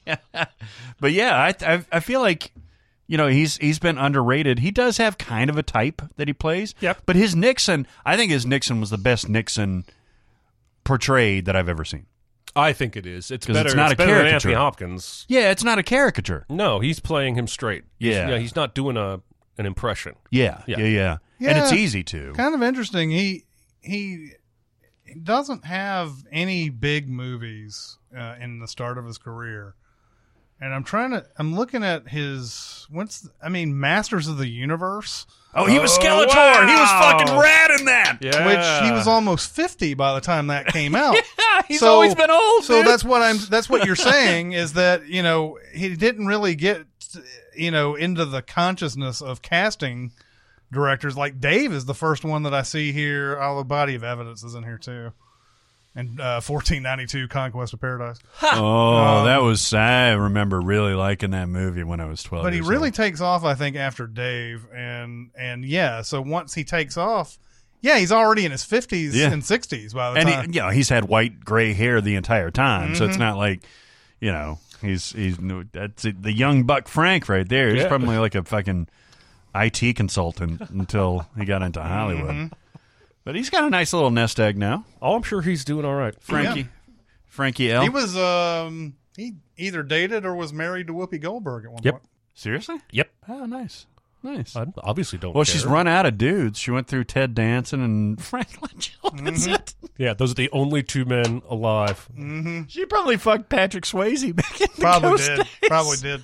But yeah, I feel like he's been underrated. He does have kind of a type that he plays. Yep. But his Nixon, I think his Nixon was the best Nixon portrayed that I've ever seen. I think it is. It's 'Cause better. it's not a better than caricature. Anthony Hopkins. Yeah, it's not a caricature. No, he's playing him straight. He's not doing an impression. Yeah. And it's easy to. Kind of interesting. He doesn't have any big movies in the start of his career. And I'm looking at his, Masters of the Universe. Oh, he was Skeletor. wow. He was fucking rad in that. Yeah. Which he was almost 50 by the time that came out. He's always been old, So dude. that's what you're saying is that, he didn't really get, into the consciousness of casting directors. Like Dave is the first one that I see here. All the Body of Evidence is in here too. And 1492 Conquest of Paradise. That was, I remember really liking that movie when I was 12 But he years really old. takes off, I think, after Dave. And yeah, so once he takes off, he's already in his 50s and 60s by the time. And he's had white, gray hair the entire time. So it's not like, he's that's it, the young Buck Frank right there. He's probably like a fucking IT consultant until he got into Hollywood. But he's got a nice little nest egg now. Oh, I'm sure he's doing all right. Frankie L. He was, he either dated or was married to Whoopi Goldberg at one point. Seriously? Yep. Oh, nice. I obviously don't Well, care. she's run out of dudes. She went through Ted Danson and Franklin Jones. That's it. Yeah, those are the only two men alive. She probably fucked Patrick Swayze back in the Probably Ghost did. days. Probably did.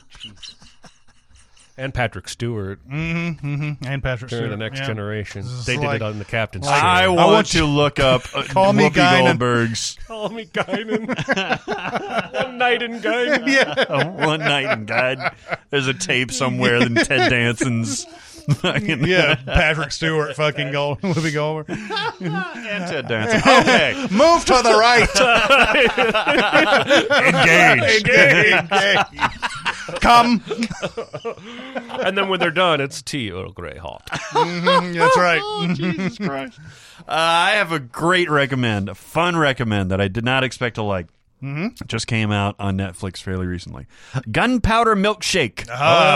And Patrick Stewart And Patrick during Stewart. the Next Yeah. Generation. is They did like- it on the Captain's I chair. want to look up Call me Whoopi Guinan. Goldberg's Call me Guinan. One night in Guinan. One Night in God. There's a tape somewhere in Ted Danson's fucking Patrick Stewart, fucking Whoopi Goldberg. and Ted Danson. Okay, Move to the right. engage. Come. And then when they're done, it's tea Earl Grey hot. That's right. Jesus Christ. I have a great recommend, a fun recommend that I did not expect to like. It just came out on Netflix fairly recently. Gunpowder Milkshake.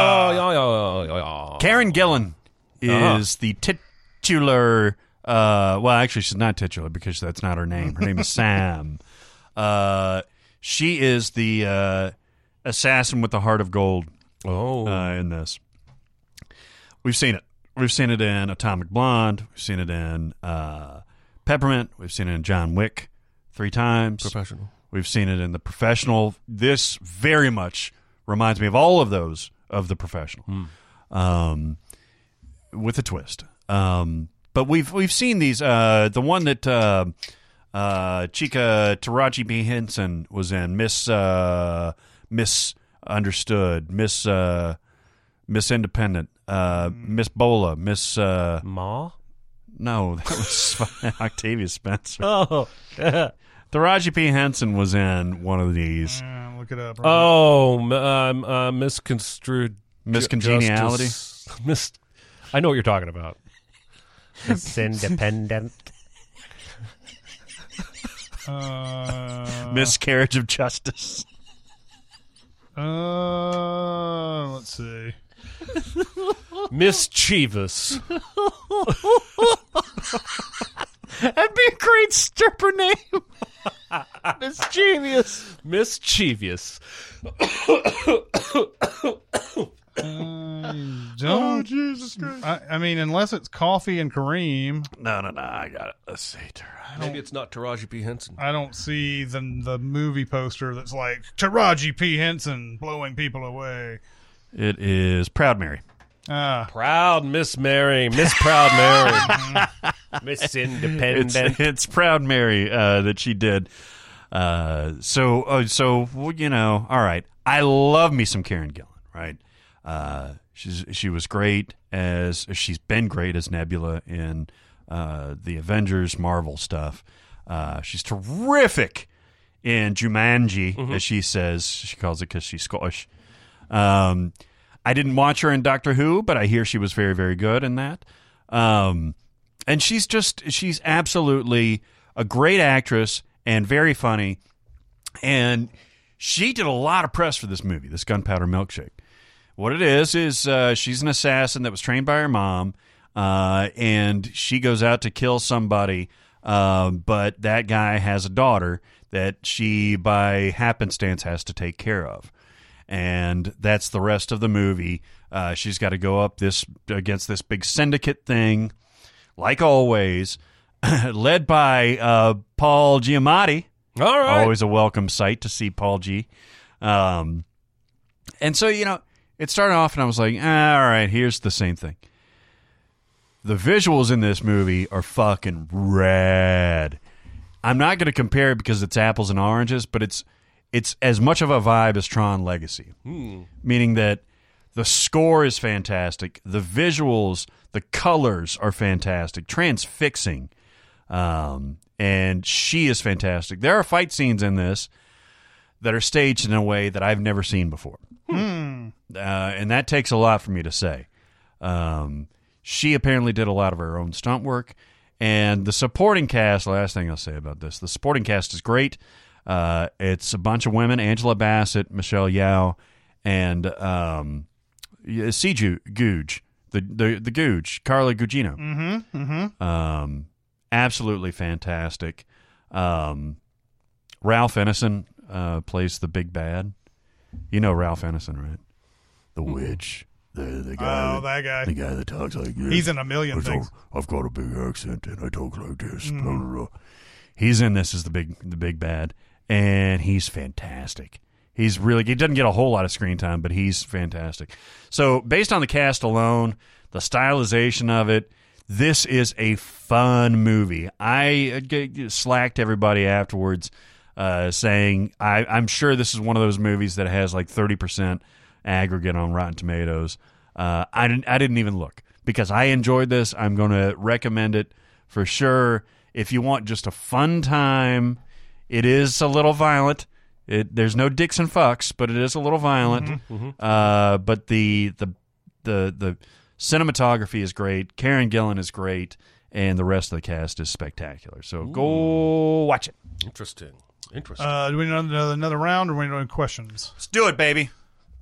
Karen Gillan is the titular. Well, actually, she's not titular because that's not her name. Her name is Sam. She is the assassin with the heart of gold. In this, we've seen it. We've seen it in Atomic Blonde. We've seen it in Peppermint. We've seen it in John Wick 3 times. Professional. We've seen it in The Professional. This very much reminds me of all of those of The Professional, with a twist. But we've seen these. The one that Chica Taraji P. Henson was in, Misunderstood, Miss Independent, Miss Bola, Miss Ma? No, that was Octavia Spencer. Oh. Taraji P. Henson was in one of these. Look it up. Misconstrued. Miscongeniality? Justice. I know what you're talking about. Miss Independent. Miscarriage of Justice. Let's see. Mischievous. That'd be a great stripper name. Mischievous. Mischievous. Jesus Christ. I mean, unless it's Coffee and Kareem, No, I got it. Let's see. Maybe it's not Taraji P. Henson. I don't see the movie poster that's like Taraji P. Henson blowing people away. It is Proud Mary. Proud Miss Mary. Miss Proud Mary. Miss Independent. It's Proud Mary that she did. So you know, all right. I love me some Karen Gillan, right? She was great she's been great as Nebula in the Avengers Marvel stuff. She's terrific in Jumanji, as she says. She calls it because she's Scottish. I didn't watch her in Doctor Who, but I hear she was very, very good in that. And she's absolutely a great actress and very funny. And she did a lot of press for this movie, this Gunpowder Milkshake. What it is she's an assassin that was trained by her mom, and she goes out to kill somebody, but that guy has a daughter that she, by happenstance, has to take care of. And that's the rest of the movie. She's got to go up against this big syndicate thing, like always, led by Paul Giamatti. All right. Always a welcome sight to see Paul G. And so, you know, it started off and I was like, all right, here's the same thing. The visuals in this movie are fucking rad. I'm not going to compare it because it's apples and oranges, but it's as much of a vibe as Tron Legacy. Meaning that the score is fantastic. The visuals, the colors are fantastic. Transfixing. And she is fantastic. There are fight scenes in this that are staged in a way that I've never seen before. And that takes a lot for me to say. She apparently did a lot of her own stunt work. And the supporting cast, last thing I'll say about this, the supporting cast is great. It's a bunch of women, Angela Bassett, Michelle Yeoh, and Googe, the Googe, Carla Gugino. Absolutely fantastic. Ralph Ineson plays the big bad. You know Ralph Ineson, right? The witch. The guy. Oh, that guy. The guy that talks like this. He's in a million things. I've got a big accent and I talk like this. Blah, blah, blah. He's in this as the big bad, and he's fantastic. He doesn't get a whole lot of screen time, but he's fantastic. So based on the cast alone, the stylization of it, this is a fun movie. I slacked everybody afterwards saying I'm sure this is one of those movies that has like 30% aggregate on Rotten Tomatoes. I didn't even look because I enjoyed this. I'm going to recommend it for sure. If you want just a fun time, it is a little violent. There's no dicks and fucks, but it is a little violent. But the cinematography is great. Karen Gillan is great, and the rest of the cast is spectacular. So go watch it. Interesting. Do we know another round, or are we doing questions? Let's do it, baby.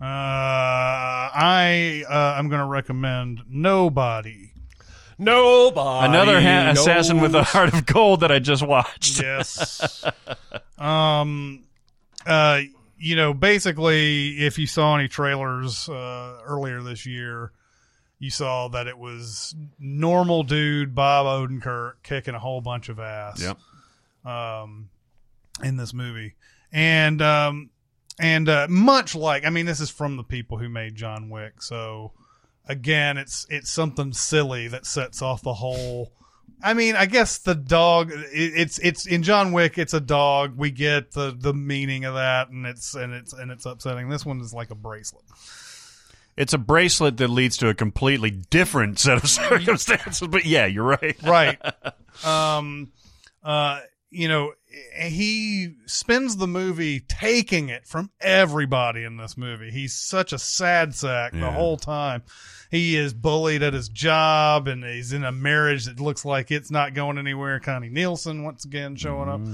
I'm going to recommend Nobody. Nobody. Assassin with a Heart of Gold that I just watched. Yes. You know, basically, if you saw any trailers earlier this year, you saw that it was normal dude Bob Odenkirk kicking a whole bunch of ass. Yep. In this movie, and much like, I mean, this is from the people who made John Wick, so again, it's something silly that sets off the whole. I mean, I guess the dog. It's in John Wick. It's a dog. We get the meaning of that, and it's upsetting. This one is like a bracelet. It's a bracelet that leads to a completely different set of circumstances. But yeah, you're right. Right. You know, he spends the movie taking it from everybody in this movie. He's such a sad sack the whole time. He is bullied at his job, and he's in a marriage that looks like it's not going anywhere. Connie Nielsen once again showing up.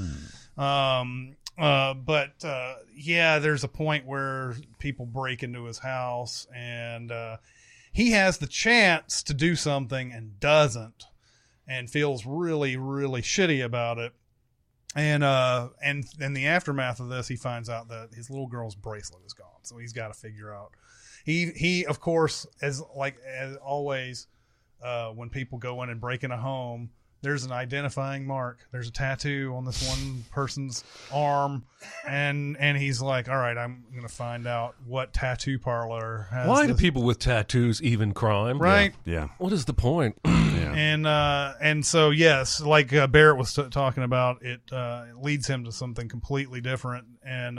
Yeah, there's a point where people break into his house, and he has the chance to do something and doesn't, and feels really, really shitty about it. And in the aftermath of this, he finds out that his little girl's bracelet is gone. So he's got to figure out. He of course, as always, when people go in and break in a home, there's an identifying mark. There's a tattoo on this one person's arm, and he's like, all right, I'm going to find out what tattoo parlor has Why do this. people with tattoos even crime? Right? Yeah. What is the point? And so yes, like Barrett was talking about, it leads him to something completely different, and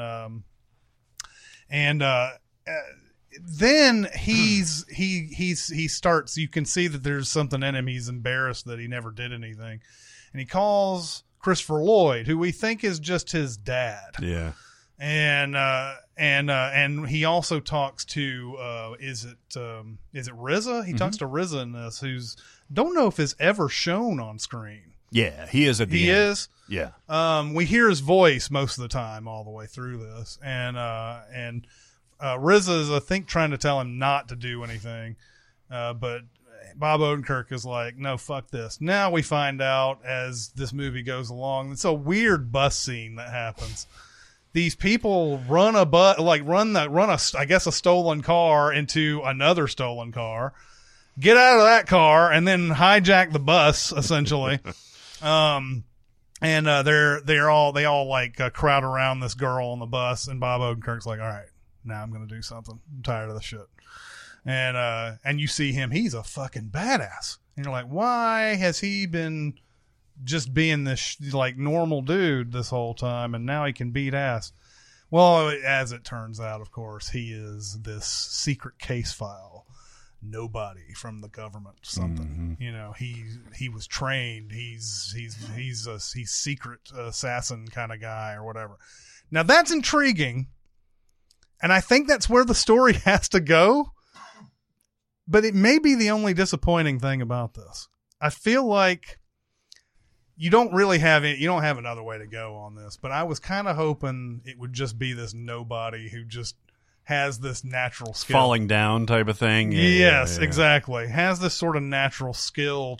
then he starts. You can see that there's something in him. He's embarrassed that he never did anything, and he calls Christopher Lloyd, who we think is just his dad. Yeah. And he also talks to is it RZA? He talks to RZA in this, who's don't know if is ever shown on screen. Yeah, he is at the He end. is. Yeah. We hear his voice most of the time all the way through this, and RZA is, I think, trying to tell him not to do anything, but Bob Odenkirk is like, no, fuck this. Now we find out as this movie goes along, it's a weird bus scene that happens. These people run a stolen car into another stolen car, get out of that car, and then hijack the bus essentially. They all crowd around this girl on the bus, and Bob Odenkirk's like, all right, now I'm going to do something. I'm tired of this shit. And you see him, he's a fucking badass. And you're like, why has he been just being this normal dude this whole time, and now he can beat ass? Well, as it turns out, of course, he is this secret case file nobody from the government, something. You know, he was trained. He's secret assassin kind of guy or whatever. Now that's intriguing, and I think that's where the story has to go. But it may be the only disappointing thing about this. I feel like you don't have another way to go on this, but I was kind of hoping it would just be this nobody who just has this natural skill. Falling down type of thing. Yes, exactly. Has this sort of natural skill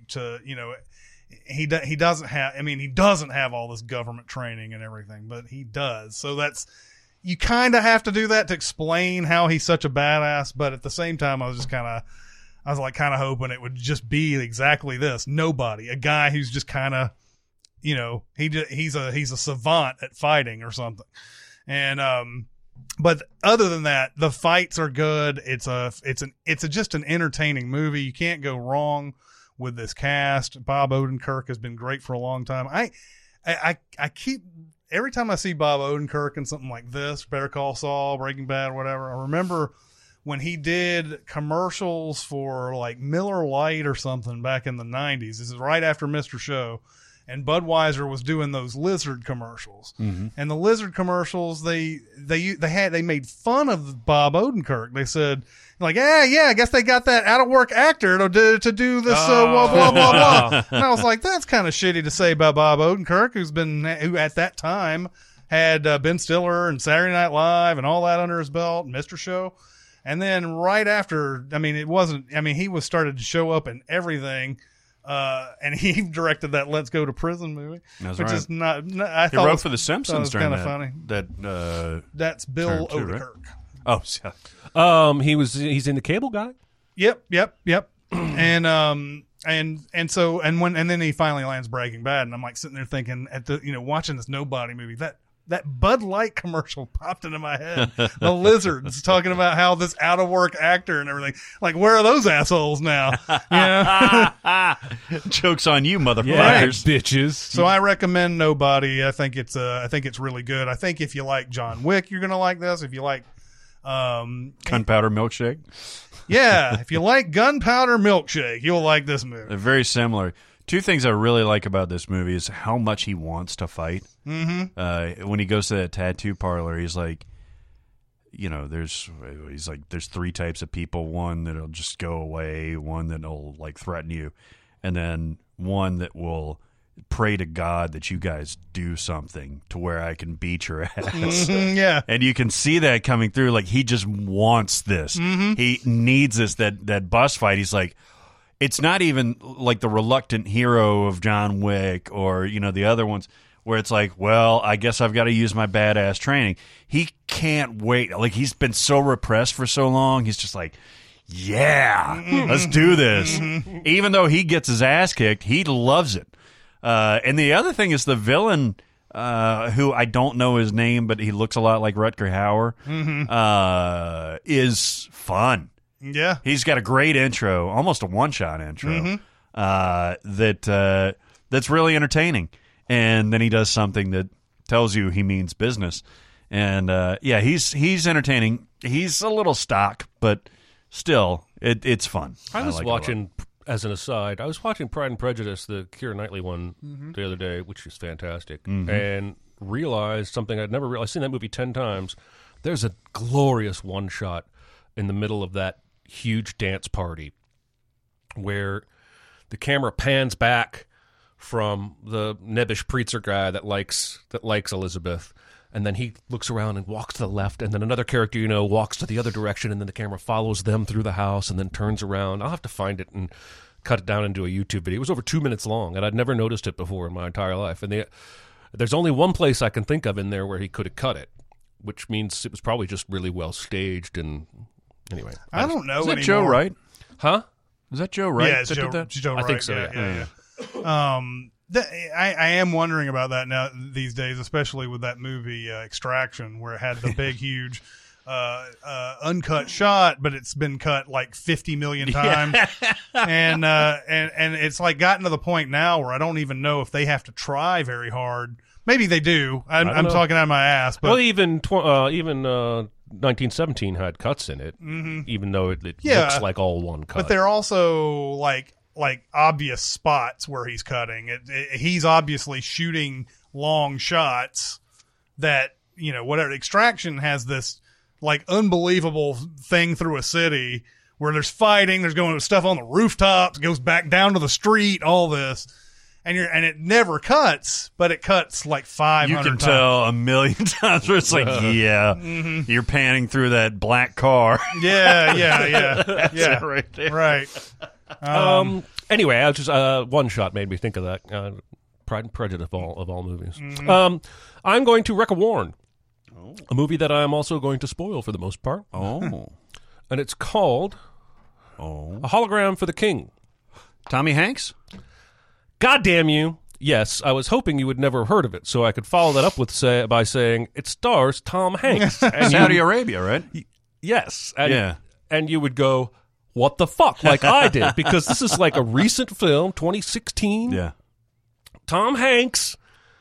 he doesn't have all this government training and everything, but he does. So you kind of have to do that to explain how he's such a badass, but at the same time, I was kind of hoping it would just be exactly this. Nobody, a guy who's just kind of, he's a savant at fighting or something. And, but other than that, the fights are good. It's just an entertaining movie. You can't go wrong with this cast. Bob Odenkirk has been great for a long time. I keep, every time I see Bob Odenkirk in something like this, Better Call Saul, Breaking Bad, whatever, I remember when he did commercials for like Miller Lite or something back in the 90s. This is right after Mr. Show. And Budweiser was doing those lizard commercials. Mm-hmm. And the lizard commercials, they made fun of Bob Odenkirk. They said, like, yeah, I guess they got that out of work actor to do this, blah, blah, blah, blah. And I was like, that's kind of shitty to say about Bob Odenkirk, who at that time had Ben Stiller and Saturday Night Live and all that under his belt, and Mr. Show. And then right after, he was started to show up in everything. And he directed that "Let's Go to Prison" movie, That's which right. is not. I He thought wrote for The Simpsons during kind of that. funny. That's Bill term too, Odenkirk. right? Oh, yeah. He's in The Cable Guy. Yep. And then he finally lands Breaking Bad, and I'm like sitting there thinking watching this nobody movie that Bud Light commercial popped into my head. The lizards talking about how this out of work actor and everything. Like, where are those assholes now? Joke's on you, motherfuckers. Yeah, bitches. So I recommend Nobody. I think it's really good. I think if you like John Wick, you're gonna like this. If you like Gunpowder Milkshake. Yeah, if you like Gunpowder Milkshake, you'll like this movie. They're very similar. Two things I really like about this movie is how much he wants to fight. Mm-hmm. When he goes to that tattoo parlor, he's like, there's three types of people. One that'll just go away, one that'll like threaten you, and then one that will pray to God that you guys do something to where I can beat your ass. Mm-hmm, yeah. And you can see that coming through. Like, he just wants this. Mm-hmm. He needs this, that bus fight. He's like, it's not even like the reluctant hero of John Wick or, the other ones where it's like, well, I guess I've got to use my badass training. He can't wait. Like, he's been so repressed for so long. He's just like, yeah, let's do this. Even though he gets his ass kicked, he loves it. And the other thing is the villain, who I don't know his name, but he looks a lot like Rutger Hauer, is fun. Yeah. He's got a great intro, almost a one-shot intro, that's really entertaining. And then he does something that tells you he means business. And he's entertaining. He's a little stock, but still, it's fun. I was like it a watching, as an aside, I was watching Pride and Prejudice, the Keira Knightley one, the other day, which is fantastic, and realized something I'd never realized. I've seen that movie 10 times. There's a glorious one-shot in the middle of that huge dance party where the camera pans back from the nebbish preacher guy that likes Elizabeth, and then he looks around and walks to the left, and then another character walks to the other direction, and then the camera follows them through the house and then turns around. I'll have to find it and cut it down into a YouTube video. It was over 2 minutes long, and I'd never noticed it before in my entire life. And there's only one place I can think of in there where he could have cut it, which means it was probably just really well staged. And anyway, I don't know. Is that anymore. Joe Wright? Huh? Is that Joe Wright? Yeah, it's that Joe, did that? it's Joe I Wright. think so, Yeah. I am wondering about that now these days, especially with that movie Extraction, where it had the big, huge uncut shot, but it's been cut like 50 million times, and it's like gotten to the point now where I don't even know if they have to try very hard. Maybe they do. I'm talking out of my ass, but well, even 1917 had cuts in it, even though it looks like all one cut. But they're also like obvious spots where he's cutting. He's obviously shooting long shots that, whatever. Extraction has this like unbelievable thing through a city where there's fighting, there's going stuff on the rooftops, goes back down to the street, all this. And it never cuts, but it cuts like 500 You can times. tell a million times where it's like, you're panning through that black car. Yeah. That's it right there. Right. Anyway, I just one shot made me think of that. Pride and Prejudice of all movies. I'm going to wreck a Warren, a movie that I'm also going to spoil for the most part. Oh. And it's called A Hologram for the King. Tommy Hanks? God damn you. Yes, I was hoping you would never have heard of it, so I could follow that up by saying it stars Tom Hanks. And Saudi Arabia, right? Yes. Yeah. And you would go, what the fuck, like I did, because this is like a recent film, 2016. Yeah. Tom Hanks.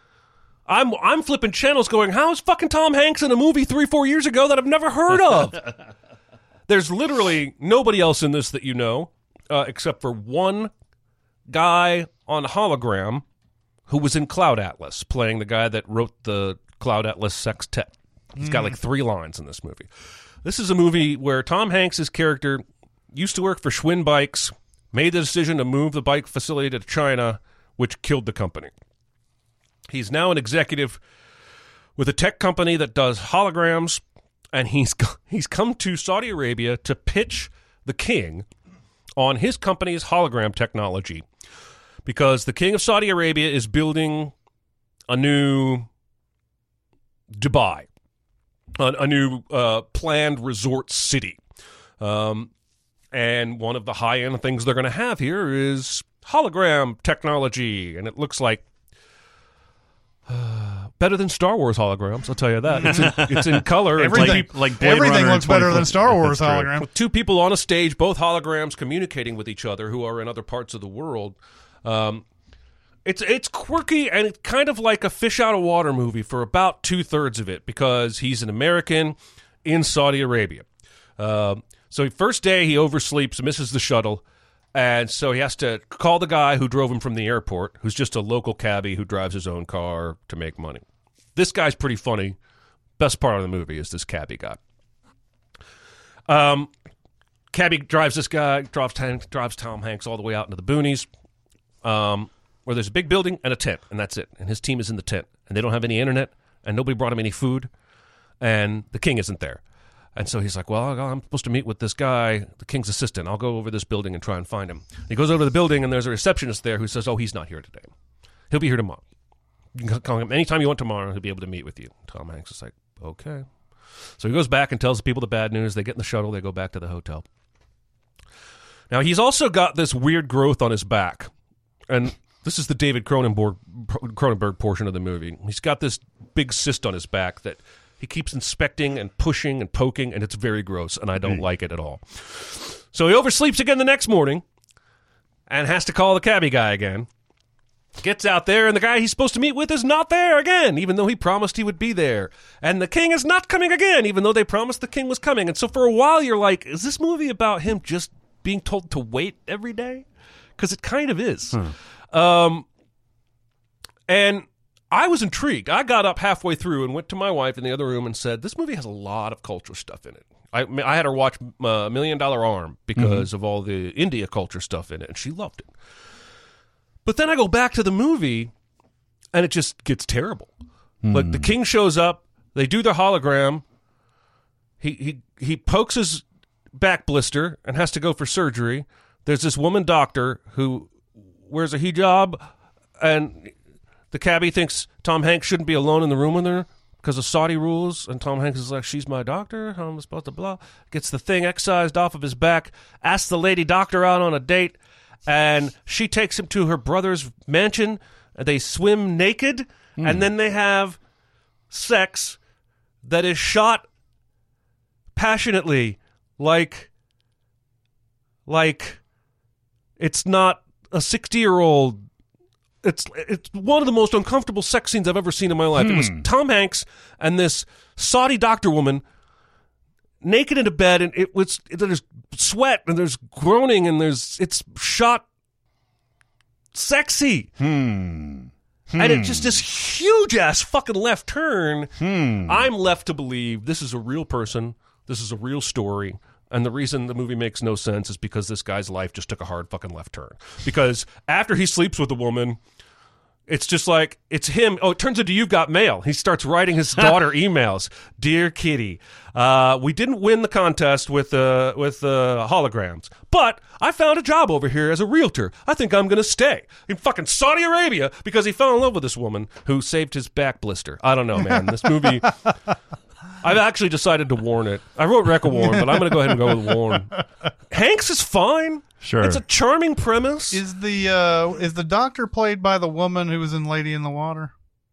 I'm flipping channels going, how is fucking Tom Hanks in a movie 3-4 years ago that I've never heard of? There's literally nobody else in this that you know, except for one guy on hologram who was in Cloud Atlas, playing the guy that wrote the Cloud Atlas sextet. He's got like 3 lines in this movie. This is a movie where Tom Hanks' character used to work for Schwinn Bikes, made the decision to move the bike facility to China, which killed the company. He's now an executive with a tech company that does holograms, and he's come to Saudi Arabia to pitch the king on his company's hologram technology, because the king of Saudi Arabia is building a new Dubai, a new planned resort city. And one of the high-end things they're going to have here is hologram technology, and it looks like better than Star Wars holograms, I'll tell you that. It's in color. Everything, like Blade everything Runner looks better than Star Wars That's true. hologram. with 2 people on a stage, both holograms communicating with each other who are in other parts of the world. It's quirky, and it's kind of like a fish out of water movie for about 2/3 of it, because he's an American in Saudi Arabia. So first day he oversleeps, misses the shuttle, and so he has to call the guy who drove him from the airport, who's just a local cabbie who drives his own car to make money. This guy's pretty funny. Best part of the movie is this cabbie guy. Cabbie drives this guy, drives Tom Hanks all the way out into the boonies, where there's a big building and a tent, and that's it. And his team is in the tent, and they don't have any internet, and nobody brought him any food, and the king isn't there. And so he's like, well, I'm supposed to meet with this guy, the king's assistant. I'll go over this building and try and find him. He goes over to the building, and there's a receptionist there who says, oh, he's not here today. He'll be here tomorrow. You can call him anytime you want tomorrow. He'll be able to meet with you. Tom Hanks is like, okay. So he goes back and tells the people the bad news. They get in the shuttle. They go back to the hotel. Now, he's also got this weird growth on his back. And this is the David Cronenberg portion of the movie. He's got this big cyst on his back that he keeps inspecting and pushing and poking, and it's very gross, and I don't like it at all. So he oversleeps again the next morning and has to call the cabbie guy again. Gets out there, and the guy he's supposed to meet with is not there again, even though he promised he would be there. And the king is not coming again, even though they promised the king was coming. And so for a while, you're like, is this movie about him just being told to wait every day? Because it kind of is. And I was intrigued. I got up halfway through and went to my wife in the other room and said, this movie has a lot of culture stuff in it. I had her watch $1 Million Arm because of all the India culture stuff in it, and she loved it. But then I go back to the movie, and it just gets terrible. Like, the king shows up, they do their hologram, he pokes his back blister and has to go for surgery. There's this woman doctor who wears a hijab, and the cabbie thinks Tom Hanks shouldn't be alone in the room with her because of Saudi rules, and Tom Hanks is like, she's my doctor, how am I supposed to blah? Gets the thing excised off of his back, asks the lady doctor out on a date, and she takes him to her brother's mansion, and they swim naked, and then they have sex that is shot passionately, like it's not a 60-year-old. It's one of the most uncomfortable sex scenes I've ever seen in my life. It was Tom Hanks and this Saudi doctor woman naked in a bed, and there's sweat and there's groaning and it's shot sexy. And it's just this huge ass fucking left turn. I'm left to believe this is a real person. This is a real story. And the reason the movie makes no sense is because this guy's life just took a hard fucking left turn. Because after he sleeps with a woman, it's just like, it's him. Oh, it turns into You've Got Mail. He starts writing his daughter emails. Dear Kitty, we didn't win the contest with holograms, but I found a job over here as a realtor. I think I'm going to stay in fucking Saudi Arabia because he fell in love with this woman who saved his back blister. I don't know, man. This movie... I've actually decided to warn it. I wrote Wreck a Warn, but I'm going to go ahead and go with warn. Hanks is fine. Sure. It's a charming premise. Is the doctor played by the woman who was in Lady in the Water?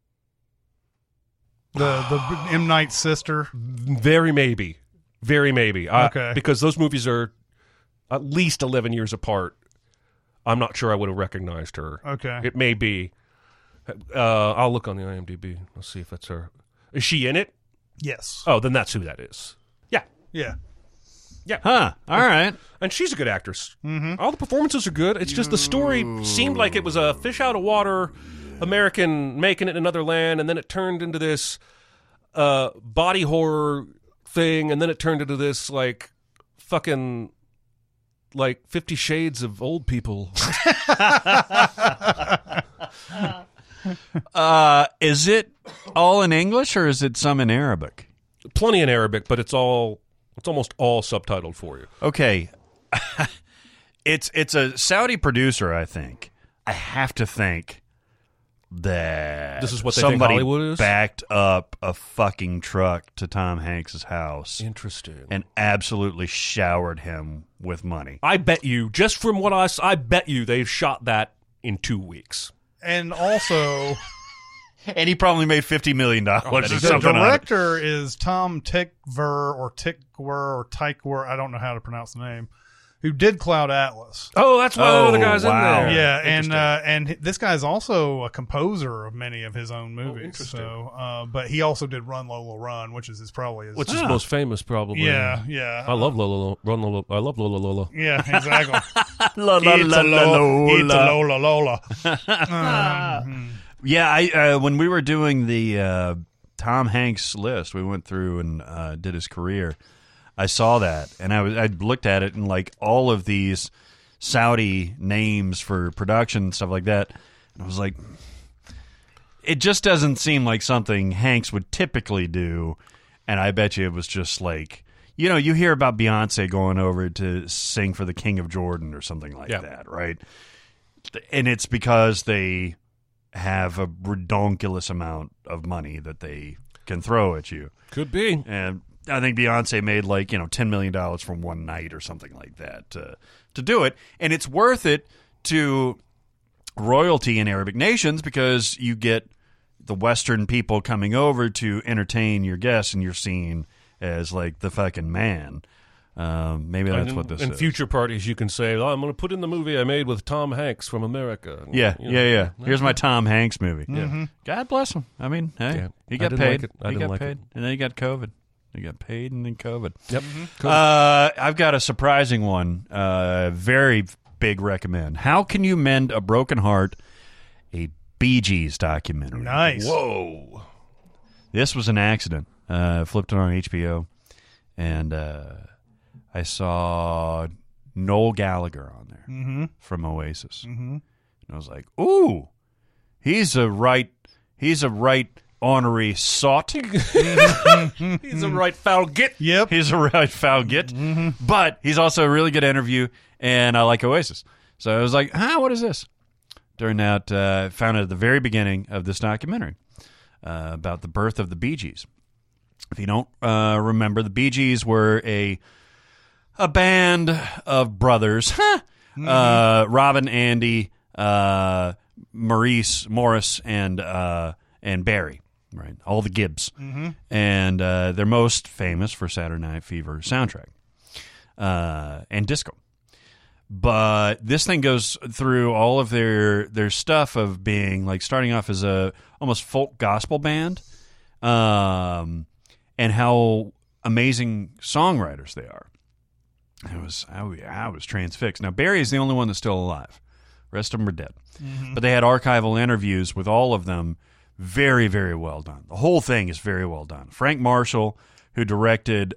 The M. Night's sister? Very maybe. Okay. Because those movies are at least 11 years apart. I'm not sure I would have recognized her. Okay. It may be. I'll look on the IMDb. Let's see if that's her. Is she in it? Yes. Oh, then that's who that is. Yeah. Yeah. Huh. All right. And she's a good actress. All the performances are good. It's just the story seemed like it was a fish out of water American making it in another land, and then it turned into this body horror thing, and then it turned into this like fucking like 50 Shades of old people. Is it all in English or is it some in Arabic? Plenty in Arabic, but it's almost all subtitled for you. Okay. It's a Saudi producer, I think. I have to think that this is what they think somebody Hollywood is? backed up a fucking truck to Tom Hanks' house. Interesting. And absolutely showered him with money. I bet you, just from what I bet you they've shot that in 2 weeks. And also... And he probably made $50 million or the something. director is Tom Tykwer, I don't know how to pronounce the name, who did Cloud Atlas. Oh, that's one of the guys wow. in there. Yeah, and this guy is also a composer of many of his own movies. Interesting. So, but he also did Run Lola Run, which is his most famous, probably. Yeah. I love Lola. Run Lola. I love Lola Lola. Yeah, exactly. It's a Lola. Yeah, when we were doing the Tom Hanks list, we went through and did his career. I saw that, and I looked at it, and like all of these Saudi names for production and stuff like that, and I was like, it just doesn't seem like something Hanks would typically do. And I bet you it was just like, you know, you hear about Beyonce going over to sing for the King of Jordan or something like that, right? And it's because they have a redonkulous amount of money that they can throw at you. Could be. And I think Beyonce made like, $10 million from one night or something like that to do it. And it's worth it to royalty in Arabic nations because you get the Western people coming over to entertain your guests, and you're seen as like the fucking man. Maybe that's what this is. In future parties, you can say, I'm going to put in the movie I made with Tom Hanks from America. Yeah. Here's my Tom Hanks movie. Mm-hmm. God bless him. I mean, hey, he got paid. I didn't like it. And then he got COVID. He got paid and then COVID. Yep. Cool. I've got a surprising one. Very big recommend. How Can You Mend a Broken Heart? A Bee Gees documentary. Nice. Whoa. This was an accident. Flipped it on HBO, and I saw Noel Gallagher on there from Oasis. And I was like, ooh, he's a right ornery sot. He's a right foul git. Yep. He's a right foul git. But he's also a really good interview, and I like Oasis. So I was like, what is this? Turned out, found it at the very beginning of this documentary about the birth of the Bee Gees. If you don't remember, the Bee Gees were a band of brothers. Robin, Andy, Morris, and Barry. Right, all the Gibbs. And they're most famous for Saturday Night Fever soundtrack and disco. But this thing goes through all of their stuff of being like starting off as a almost folk gospel band, and how amazing songwriters they are. I was transfixed. Now Barry is the only one that's still alive. The rest of them are dead. But they had archival interviews with all of them. Very, very well done. The whole thing is very well done. Frank Marshall, who directed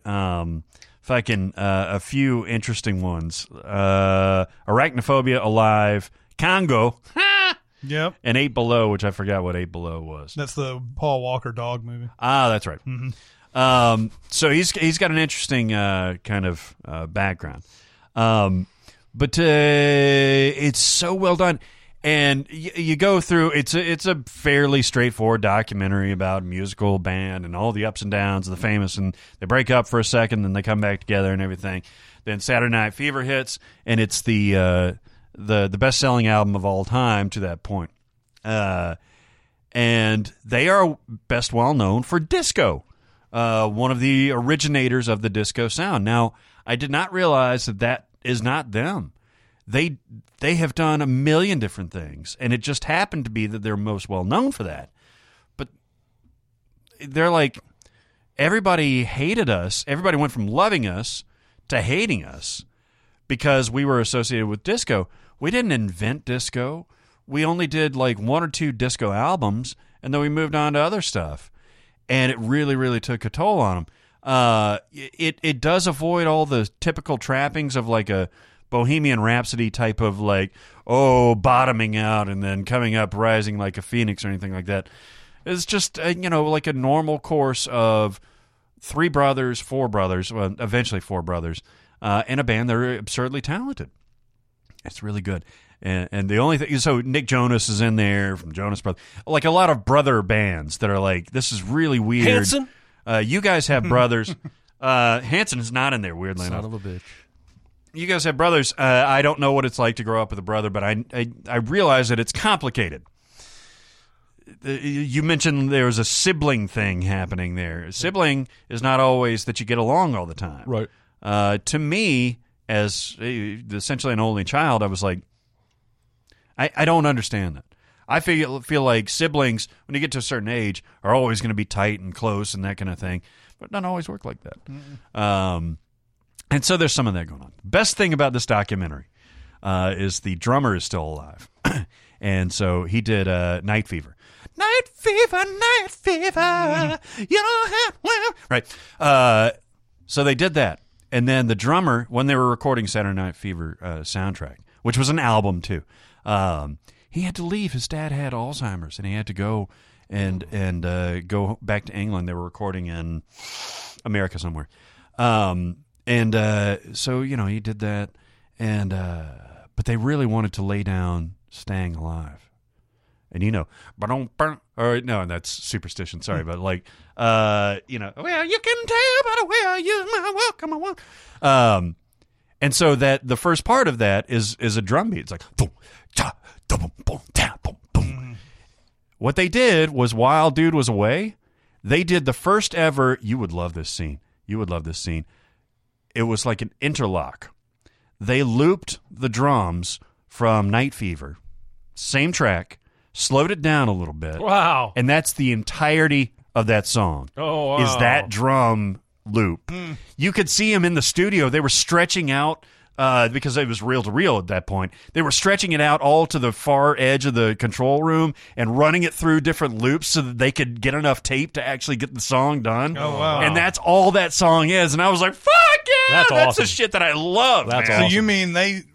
a few interesting ones. Arachnophobia, Alive, Congo, yep, and 8 Below, which I forgot what 8 Below was. That's the Paul Walker dog movie. That's right. So he's got an interesting kind of background. But it's so well done. And you go through, it's a fairly straightforward documentary about a musical band and all the ups and downs of the famous, and they break up for a second, then they come back together and everything. Then Saturday Night Fever hits, and it's the best-selling album of all time to that point. And they are best well-known for disco, one of the originators of the disco sound. Now, I did not realize that is not them. They have done a million different things, and it just happened to be that they're most well known for that. But they're like, everybody hated us. Everybody went from loving us to hating us because we were associated with disco. We didn't invent disco. We only did like 1 or 2 disco albums, and then we moved on to other stuff. And it really, really took a toll on them. It does avoid all the typical trappings of like a Bohemian Rhapsody type of like, bottoming out and then coming up, rising like a phoenix or anything like that. It's just, like a normal course of 3 brothers, 4 brothers, well, eventually 4 brothers, in a band that are absurdly talented. It's really good. And the only thing, so Nick Jonas is in there from Jonas Brothers. Like a lot of brother bands that are like, this is really weird. Hanson? You guys have brothers. Hanson is not in there, weirdly enough. Son of a bitch. You guys have brothers. I don't know what it's like to grow up with a brother, but I realize that it's complicated. You mentioned there was a sibling thing happening there. A sibling is not always that you get along all the time. Right. To me, as essentially an only child, I was like, I don't understand that. I feel like siblings, when you get to a certain age, are always going to be tight and close and that kind of thing, but it doesn't always work like that. And so there's some of that going on. Best thing about this documentary is the drummer is still alive. And so he did Night Fever. Night Fever, Night Fever, you don't have... Well. Right. So they did that. And then the drummer, when they were recording Saturday Night Fever soundtrack, which was an album too, he had to leave. His dad had Alzheimer's, and he had to go and go back to England. They were recording in America somewhere. So, he did that, and but they really wanted to lay down Staying Alive. and you know, or no, that's superstition. Sorry, but like, you know, well, you can tell by the way I use my welcome. I want. And so that the first part of that is a drum beat. It's like boom, ta, da, boom, boom, ta, boom, boom. What they did was while dude was away, they did the first ever. You would love this scene. You would love this scene. It was like an interlock. They looped the drums from Night Fever, same track, slowed it down a little bit. Wow. And that's the entirety of that song. Oh, wow. Is that drum loop. You could see him in the studio. They were stretching out because it was reel to reel at that point. They were stretching it out all to the far edge of the control room and running it through different loops so that they could get enough tape to actually get the song done. Oh, wow. And that's all that song is. And I was like, fuck yeah! That's That's awesome. the shit that I love. That's man. awesome. So you mean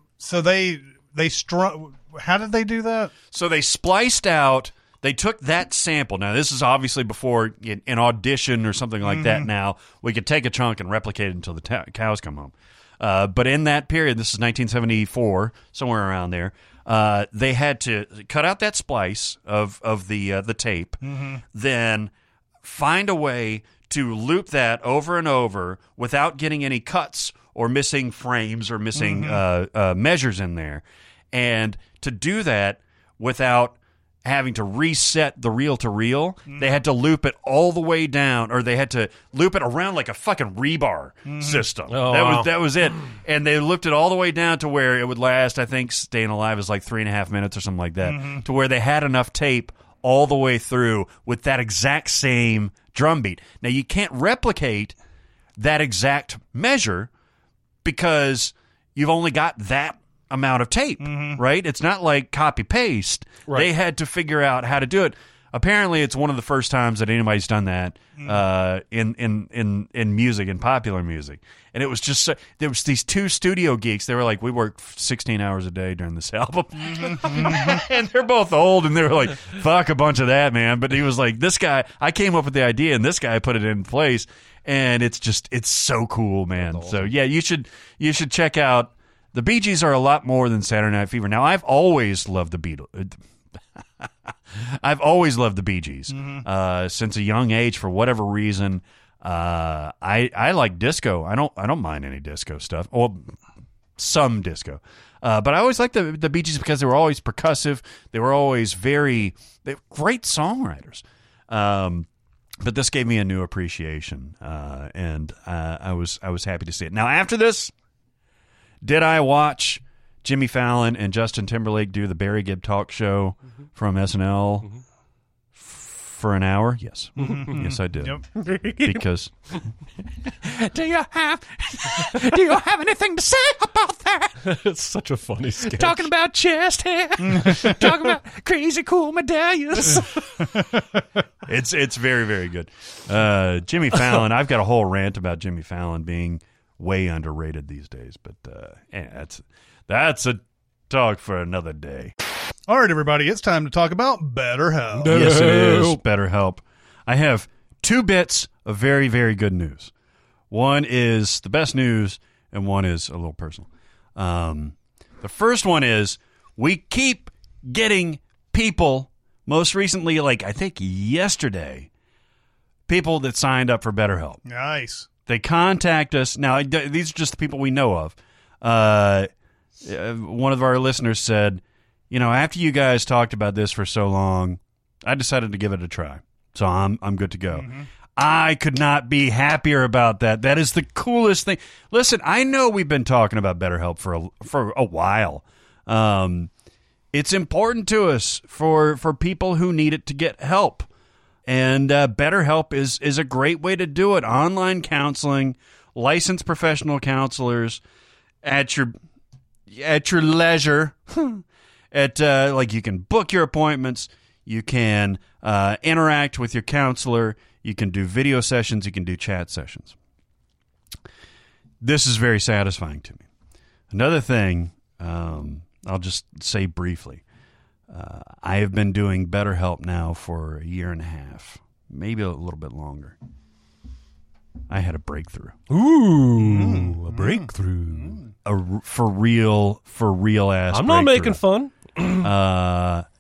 they strung? How did they do that? So they spliced out. They took that sample. Now, this is obviously before an audition or something like that. Now, we could take a chunk and replicate it until the cows come home. But in that period, this is 1974, somewhere around there, they had to cut out that splice of the tape, then find a way to loop that over and over without getting any cuts or missing frames or missing measures in there. And to do that without having to reset the reel-to-reel, they had to loop it all the way down, or they had to loop it around like a fucking rebar system. Oh, That was it. And they looped it all the way down to where it would last, I think Staying Alive is like 3.5 minutes or something like that, to where they had enough tape all the way through with that exact same drum beat. Now, you can't replicate that exact measure because you've only got that amount of tape, right? It's not like copy paste. Right. They had to figure out how to do it. Apparently, it's one of the first times that anybody's done that in music, in popular music. And it was just there was these two studio geeks. They were like, we worked 16 hours a day during this album, and they're both old, and they were like, fuck a bunch of that, man. But he was like, this guy, I came up with the idea, and this guy put it in place, and it's so cool, man. Awesome. So yeah, you should check out. The Bee Gees are a lot more than Saturday Night Fever. Now, I've always loved the Beatles. I've always loved the Bee Gees since a young age. For whatever reason, I like disco. I don't mind any disco stuff. Well, some disco, but I always liked the Bee Gees because they were always percussive. They were always they were great songwriters. But this gave me a new appreciation, and I was happy to see it. Now, after this. Did I watch Jimmy Fallon and Justin Timberlake do the Barry Gibb talk show from SNL for an hour? Yes. Yes, I did. Yep. Because do you have anything to say about that? It's such a funny sketch. Talking about chest hair. Talking about crazy cool medallions. It's very, very good. Jimmy Fallon, I've got a whole rant about Jimmy Fallon being way underrated these days, but that's a talk for another day. All right, everybody, it's time to talk about BetterHelp. Yes, it is BetterHelp. I have two bits of very, very good news. One is the best news, and one is a little personal. The first one is we keep getting people, most recently, like I think yesterday, people that signed up for BetterHelp. Nice. They contact us. Now, these are just the people we know of. One of our listeners said, after you guys talked about this for so long, I decided to give it a try. So I'm good to go. I could not be happier about that. That is the coolest thing. Listen, I know we've been talking about BetterHelp for a while. It's important to us for people who need it to get help. And BetterHelp is a great way to do it. Online counseling, licensed professional counselors at your leisure. You can book your appointments. You can interact with your counselor. You can do video sessions. You can do chat sessions. This is very satisfying to me. Another thing, I'll just say briefly. I have been doing BetterHelp now for a year and a half, maybe a little bit longer. I had a breakthrough. Ooh, a breakthrough. For real ass. I'm not making fun.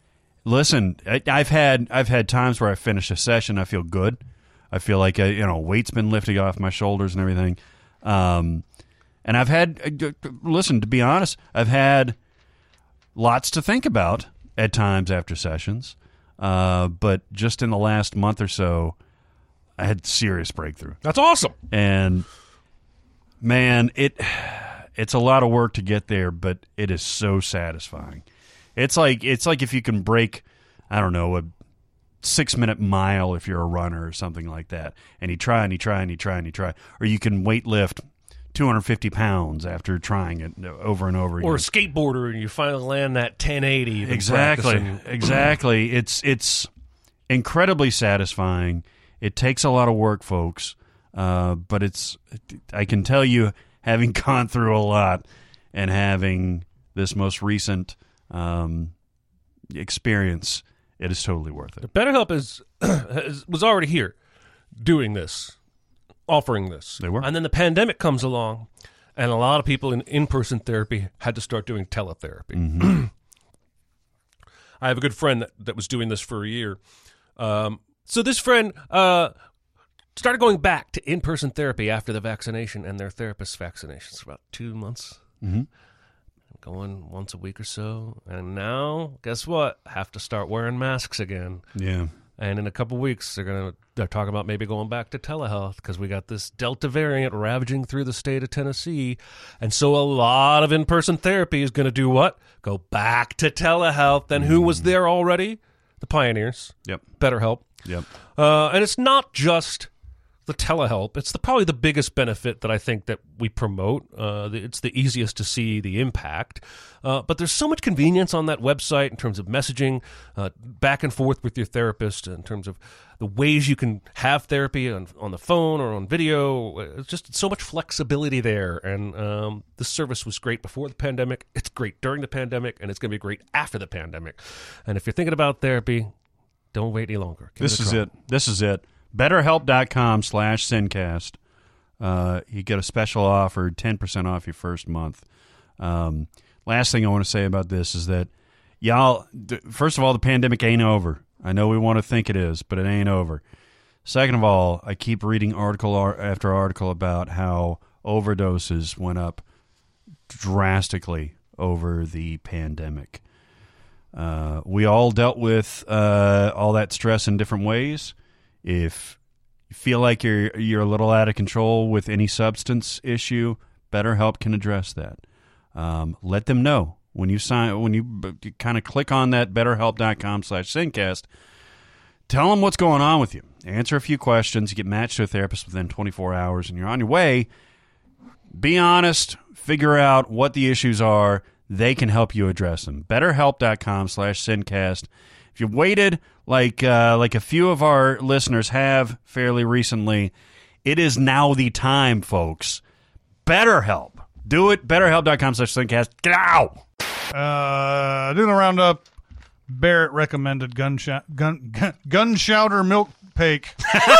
Listen, I've had times where I finish a session, I feel good. I feel like weight's been lifted off my shoulders and everything. And I've had, listen, to be honest, I've had lots to think about at times after sessions. But just in the last month or so, I had serious breakthrough. That's awesome. And man, it's a lot of work to get there, but it is so satisfying. It's like if you can break, I don't know, a 6-minute mile if you're a runner or something like that, and you try, or you can weight lift 250 pounds after trying it over and over again. Or a skateboarder and you finally land that 1080. Exactly. It's incredibly satisfying. It takes a lot of work, folks, but I can tell you, having gone through a lot and having this most recent experience, it is totally worth it. BetterHelp was already here doing this, offering this. They were. And then the pandemic comes along, and a lot of people in-person therapy had to start doing teletherapy. Mm-hmm. I have a good friend that was doing this for a year. So this friend started going back to in-person therapy after the vaccination and their therapist's vaccinations for about 2 months. Mm-hmm. Going once a week or so. And now, guess what? Have to start wearing masks again. Yeah. And in a couple weeks, they're talking about maybe going back to telehealth because we got this Delta variant ravaging through the state of Tennessee. And so a lot of in-person therapy is going to do what? Go back to telehealth. And who was there already? The pioneers. Yep. BetterHelp. Yep. And it's not just the telehelp. It's probably the biggest benefit that I think that we promote. It's the easiest to see the impact. But there's so much convenience on that website in terms of messaging back and forth with your therapist, in terms of the ways you can have therapy on the phone or on video. It's just so much flexibility there. And this service was great before the pandemic. It's great during the pandemic, and it's going to be great after the pandemic. And if you're thinking about therapy, don't wait any longer. This is it. BetterHelp.com/Sincast. You get a special offer, 10% off your first month. Last thing I want to say about this is that, y'all, first of all, the pandemic ain't over. I know we want to think it is, but it ain't over. Second of all, I keep reading article after article about how overdoses went up drastically over the pandemic. We all dealt with all that stress in different ways. If you feel like you're a little out of control with any substance issue, BetterHelp can address that. Let them know when you kind of click on that BetterHelp.com/Sincast. Tell them what's going on with you. Answer a few questions. You get matched to a therapist within 24 hours, and you're on your way. Be honest. Figure out what the issues are. They can help you address them. BetterHelp.com/Sincast. If you've waited like a few of our listeners have fairly recently, it is now the time, folks. BetterHelp. Do it. BetterHelp.com/Sincast. Get out. Doing a roundup. Barrett recommended gun chowder milk cake.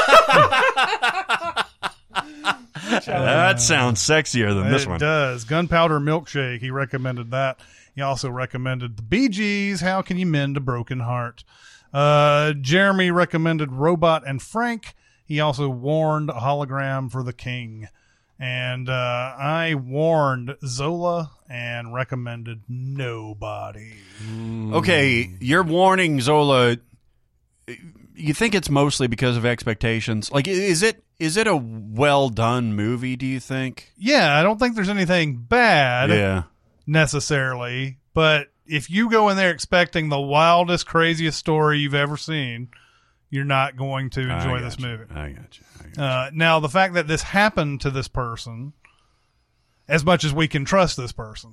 That sounds sexier than this one. It does. Gunpowder milkshake. He recommended that. He also recommended the Bee Gees, How Can You Mend a Broken Heart? Jeremy recommended Robot and Frank. He also warned a hologram for the king. And I warned Zola and recommended Nobody. Okay, you're warning Zola. You think it's mostly because of expectations? Like, is it a well-done movie, do you think? Yeah, I don't think there's anything bad necessarily. But if you go in there expecting the wildest, craziest story you've ever seen, you're not going to enjoy this movie. I got you. Now, the fact that this happened to this person, as much as we can trust this person,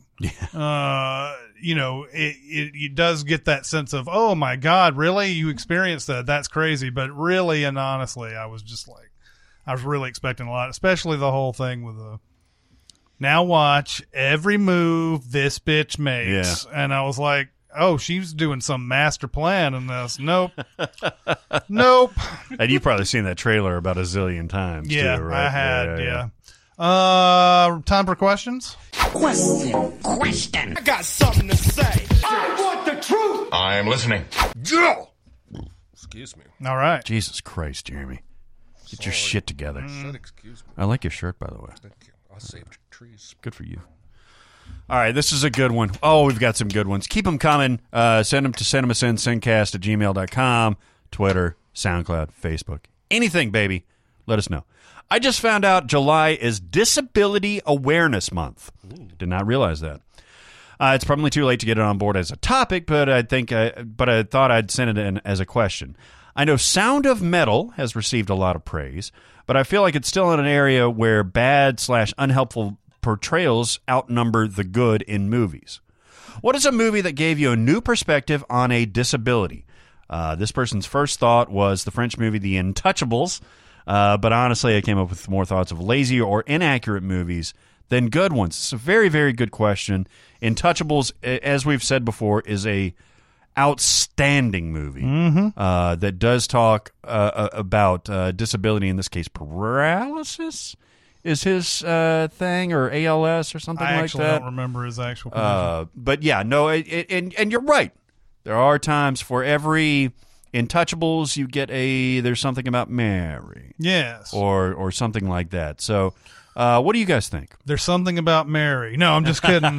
it does get that sense of, oh my God, really? You experienced that? That's crazy. But really and honestly, I was really expecting a lot, especially the whole thing with now watch every move this bitch makes. Yeah. And I was like, oh, she's doing some master plan in this. Nope. Nope. And you've probably seen that trailer about a zillion times, too, right? I had, yeah. Time for questions? Question. I got something to say. I want the truth. I'm listening. Excuse me. All right. Jesus Christ, Jeremy. Get your shit together. Excuse me. I like your shirt, by the way. Thank you. I saved trees. Good for you. All right, this is a good one. Oh, we've got some good ones. Keep them coming. Send them to cinemasensendcast@gmail.com, Twitter, SoundCloud, Facebook. Anything, baby. Let us know. I just found out July is Disability Awareness Month. Did not realize that. It's probably too late to get it on board as a topic, but I thought I'd send it in as a question. I know Sound of Metal has received a lot of praise, but I feel like it's still in an area where bad/unhelpful portrayals outnumber the good in movies. What is a movie that gave you a new perspective on a disability? This person's first thought was the French movie The Untouchables, but honestly, I came up with more thoughts of lazy or inaccurate movies than good ones. It's a very, very good question. Untouchables, as we've said before, is a outstanding movie that does talk about disability, in this case paralysis is his thing, or ALS or something like that. I actually don't remember his actual condition. But yeah, no, and you're right. There are times for every Untouchables you get there's something about Mary. Yes. Or something like that. So what do you guys think? There's something about Mary. No, I'm just kidding.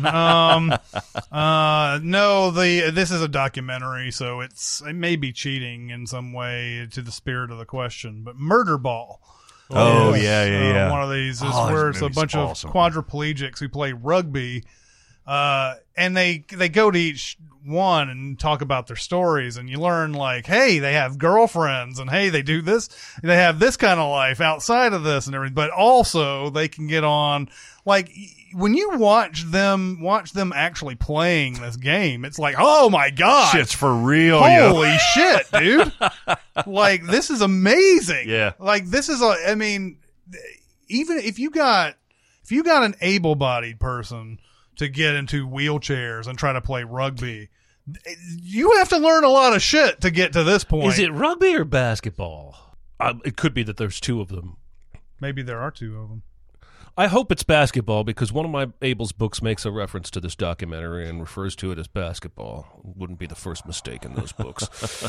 This is a documentary, so it may be cheating in some way to the spirit of the question. But Murder Ball. Oh, yeah. One of these is where it's a bunch of quadriplegics who play rugby, and they go to each one and talk about their stories, and you learn, like, hey, they have girlfriends, and hey, they do this, they have this kind of life outside of this and everything, but also they can get on, like, when you watch them actually playing this game, it's like, oh my god, shit's for real. Holy shit, dude. Like, this is amazing. Yeah. Like, this is even if you got an able-bodied person to get into wheelchairs and try to play rugby, you have to learn a lot of shit to get to this point. Is it rugby or basketball? It could be that there's two of them. Maybe there are two of them. I hope it's basketball, because one of my Abel's books makes a reference to this documentary and refers to it as basketball. Wouldn't be the first mistake in those books.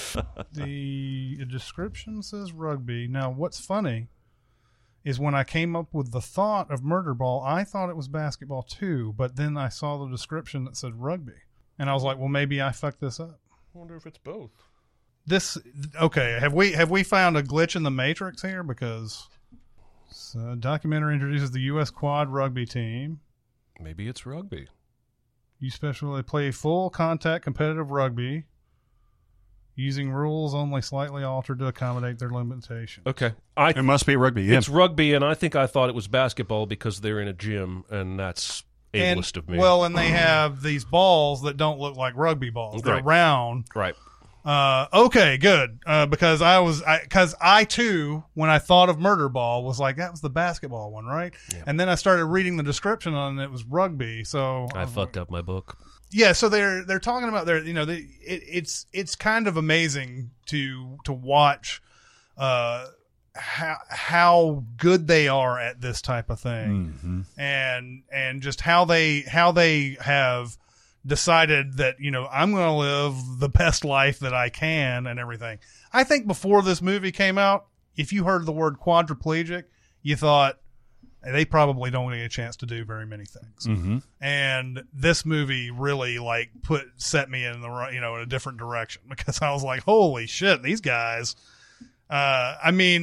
The description says rugby. Now, what's funny is when I came up with the thought of Murder Ball, I thought it was basketball too, but then I saw the description that said rugby. And I was like, well, maybe I fucked this up. I wonder if it's both. Okay, have we found a glitch in the Matrix here? Because the documentary introduces the U.S. quad rugby team. Maybe it's rugby. You specially play full contact competitive rugby, using rules only slightly altered to accommodate their limitations. Okay. It must be rugby, yeah. It's rugby, and I think I thought it was basketball because they're in a gym, and that's ableist of me. Well, and they have these balls that don't look like rugby balls. They're round. Right. Okay, good. Because I too, when I thought of Murder Ball, was like, that was the basketball one, right? Yeah. And then I started reading the description on it, it was rugby. So I fucked up my book. Yeah, so they're talking about it's kind of amazing to watch how good they are at this type of thing, and just how they have decided that, I'm going to live the best life that I can and everything. I think before this movie came out, if you heard the word quadriplegic, you thought they probably don't get a chance to do very many things. Mm-hmm. And this movie really set me in the in a different direction, because I was like, holy shit, these guys. They're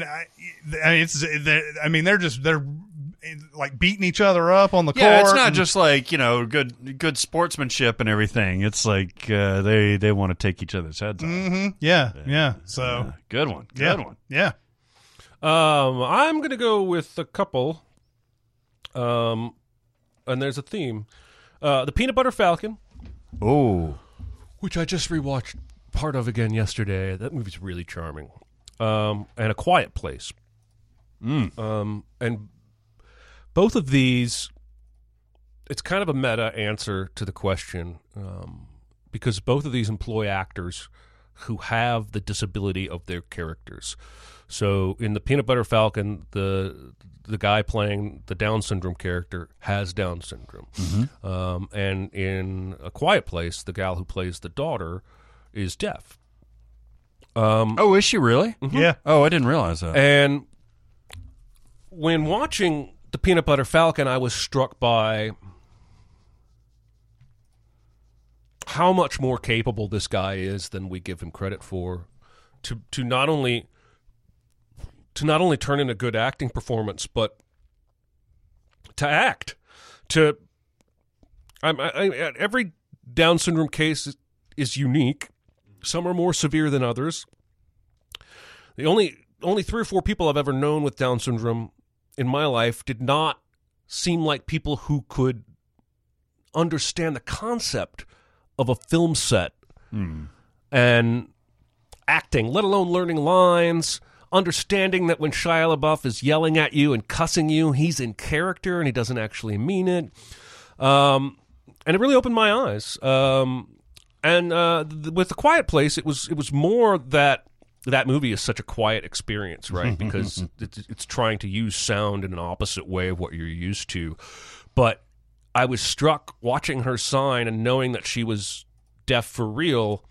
like beating each other up on the court. Yeah, it's not just like, good sportsmanship and everything. It's like they want to take each other's heads off. Mm-hmm. Yeah. So good one. Good one. Yeah. I'm going to go with a couple. And there's a theme. The Peanut Butter Falcon. Oh. Which I just rewatched part of again yesterday. That movie's really charming. And A Quiet Place. And both of these, it's kind of a meta answer to the question, because both of these employ actors who have the disability of their characters. So in The Peanut Butter Falcon, the guy playing the Down syndrome character has Down syndrome. Mm-hmm. And in A Quiet Place, the gal who plays the daughter is deaf. Oh, is she really? Yeah. Oh, I didn't realize that. And when watching The Peanut Butter Falcon, I was struck by how much more capable this guy is than we give him credit for. To not only turn in a good acting performance, but to act. Every Down syndrome case is unique. Some are more severe than others. The only 3 or 4 people I've ever known with Down syndrome in my life did not seem like people who could understand the concept of a film set and acting, let alone learning lines, understanding that when Shia LaBeouf is yelling at you and cussing you, he's in character and he doesn't actually mean it. And it really opened my eyes. And with The Quiet Place, it was more that movie is such a quiet experience, right? Because it's trying to use sound in an opposite way of what you're used to. But I was struck watching her sign and knowing that she was deaf for real.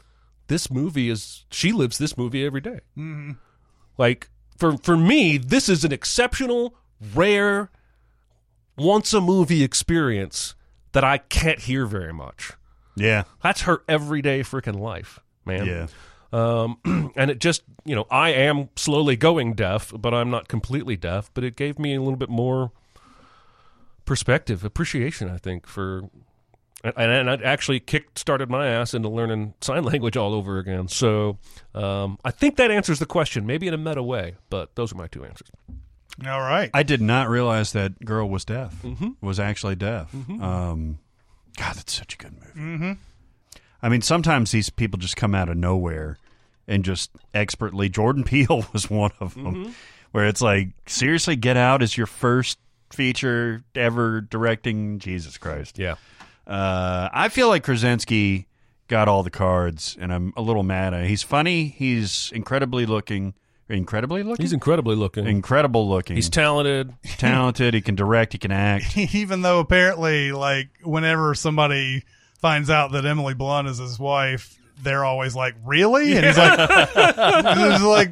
She lives this movie every day. Mm-hmm. Like, for me, this is an exceptional, rare, once-a-movie experience that I can't hear very much. Yeah. That's her everyday freaking life, man. Yeah. And it just, I am slowly going deaf, but I'm not completely deaf, but it gave me a little bit more perspective, appreciation, I think, and it actually started my ass into learning sign language all over again. So I think that answers the question, maybe in a meta way, but those are my 2 answers. All right. I did not realize that girl was deaf, was actually deaf. Mm-hmm. God, that's such a good movie. Mm-hmm. I mean, sometimes these people just come out of nowhere and just expertly. Jordan Peele was one of them, where it's like, seriously, Get Out is your first feature ever directing? Jesus Christ. Yeah. I feel like Krasinski got all the cards, and I'm a little mad at him. He's funny. He's incredibly looking. Incredibly looking? He's incredibly looking. Incredible looking. He's talented. Talented. He can direct. He can act. Even though apparently, like, whenever somebody finds out that Emily Blunt is his wife, they're always like, really? And he's like, it's like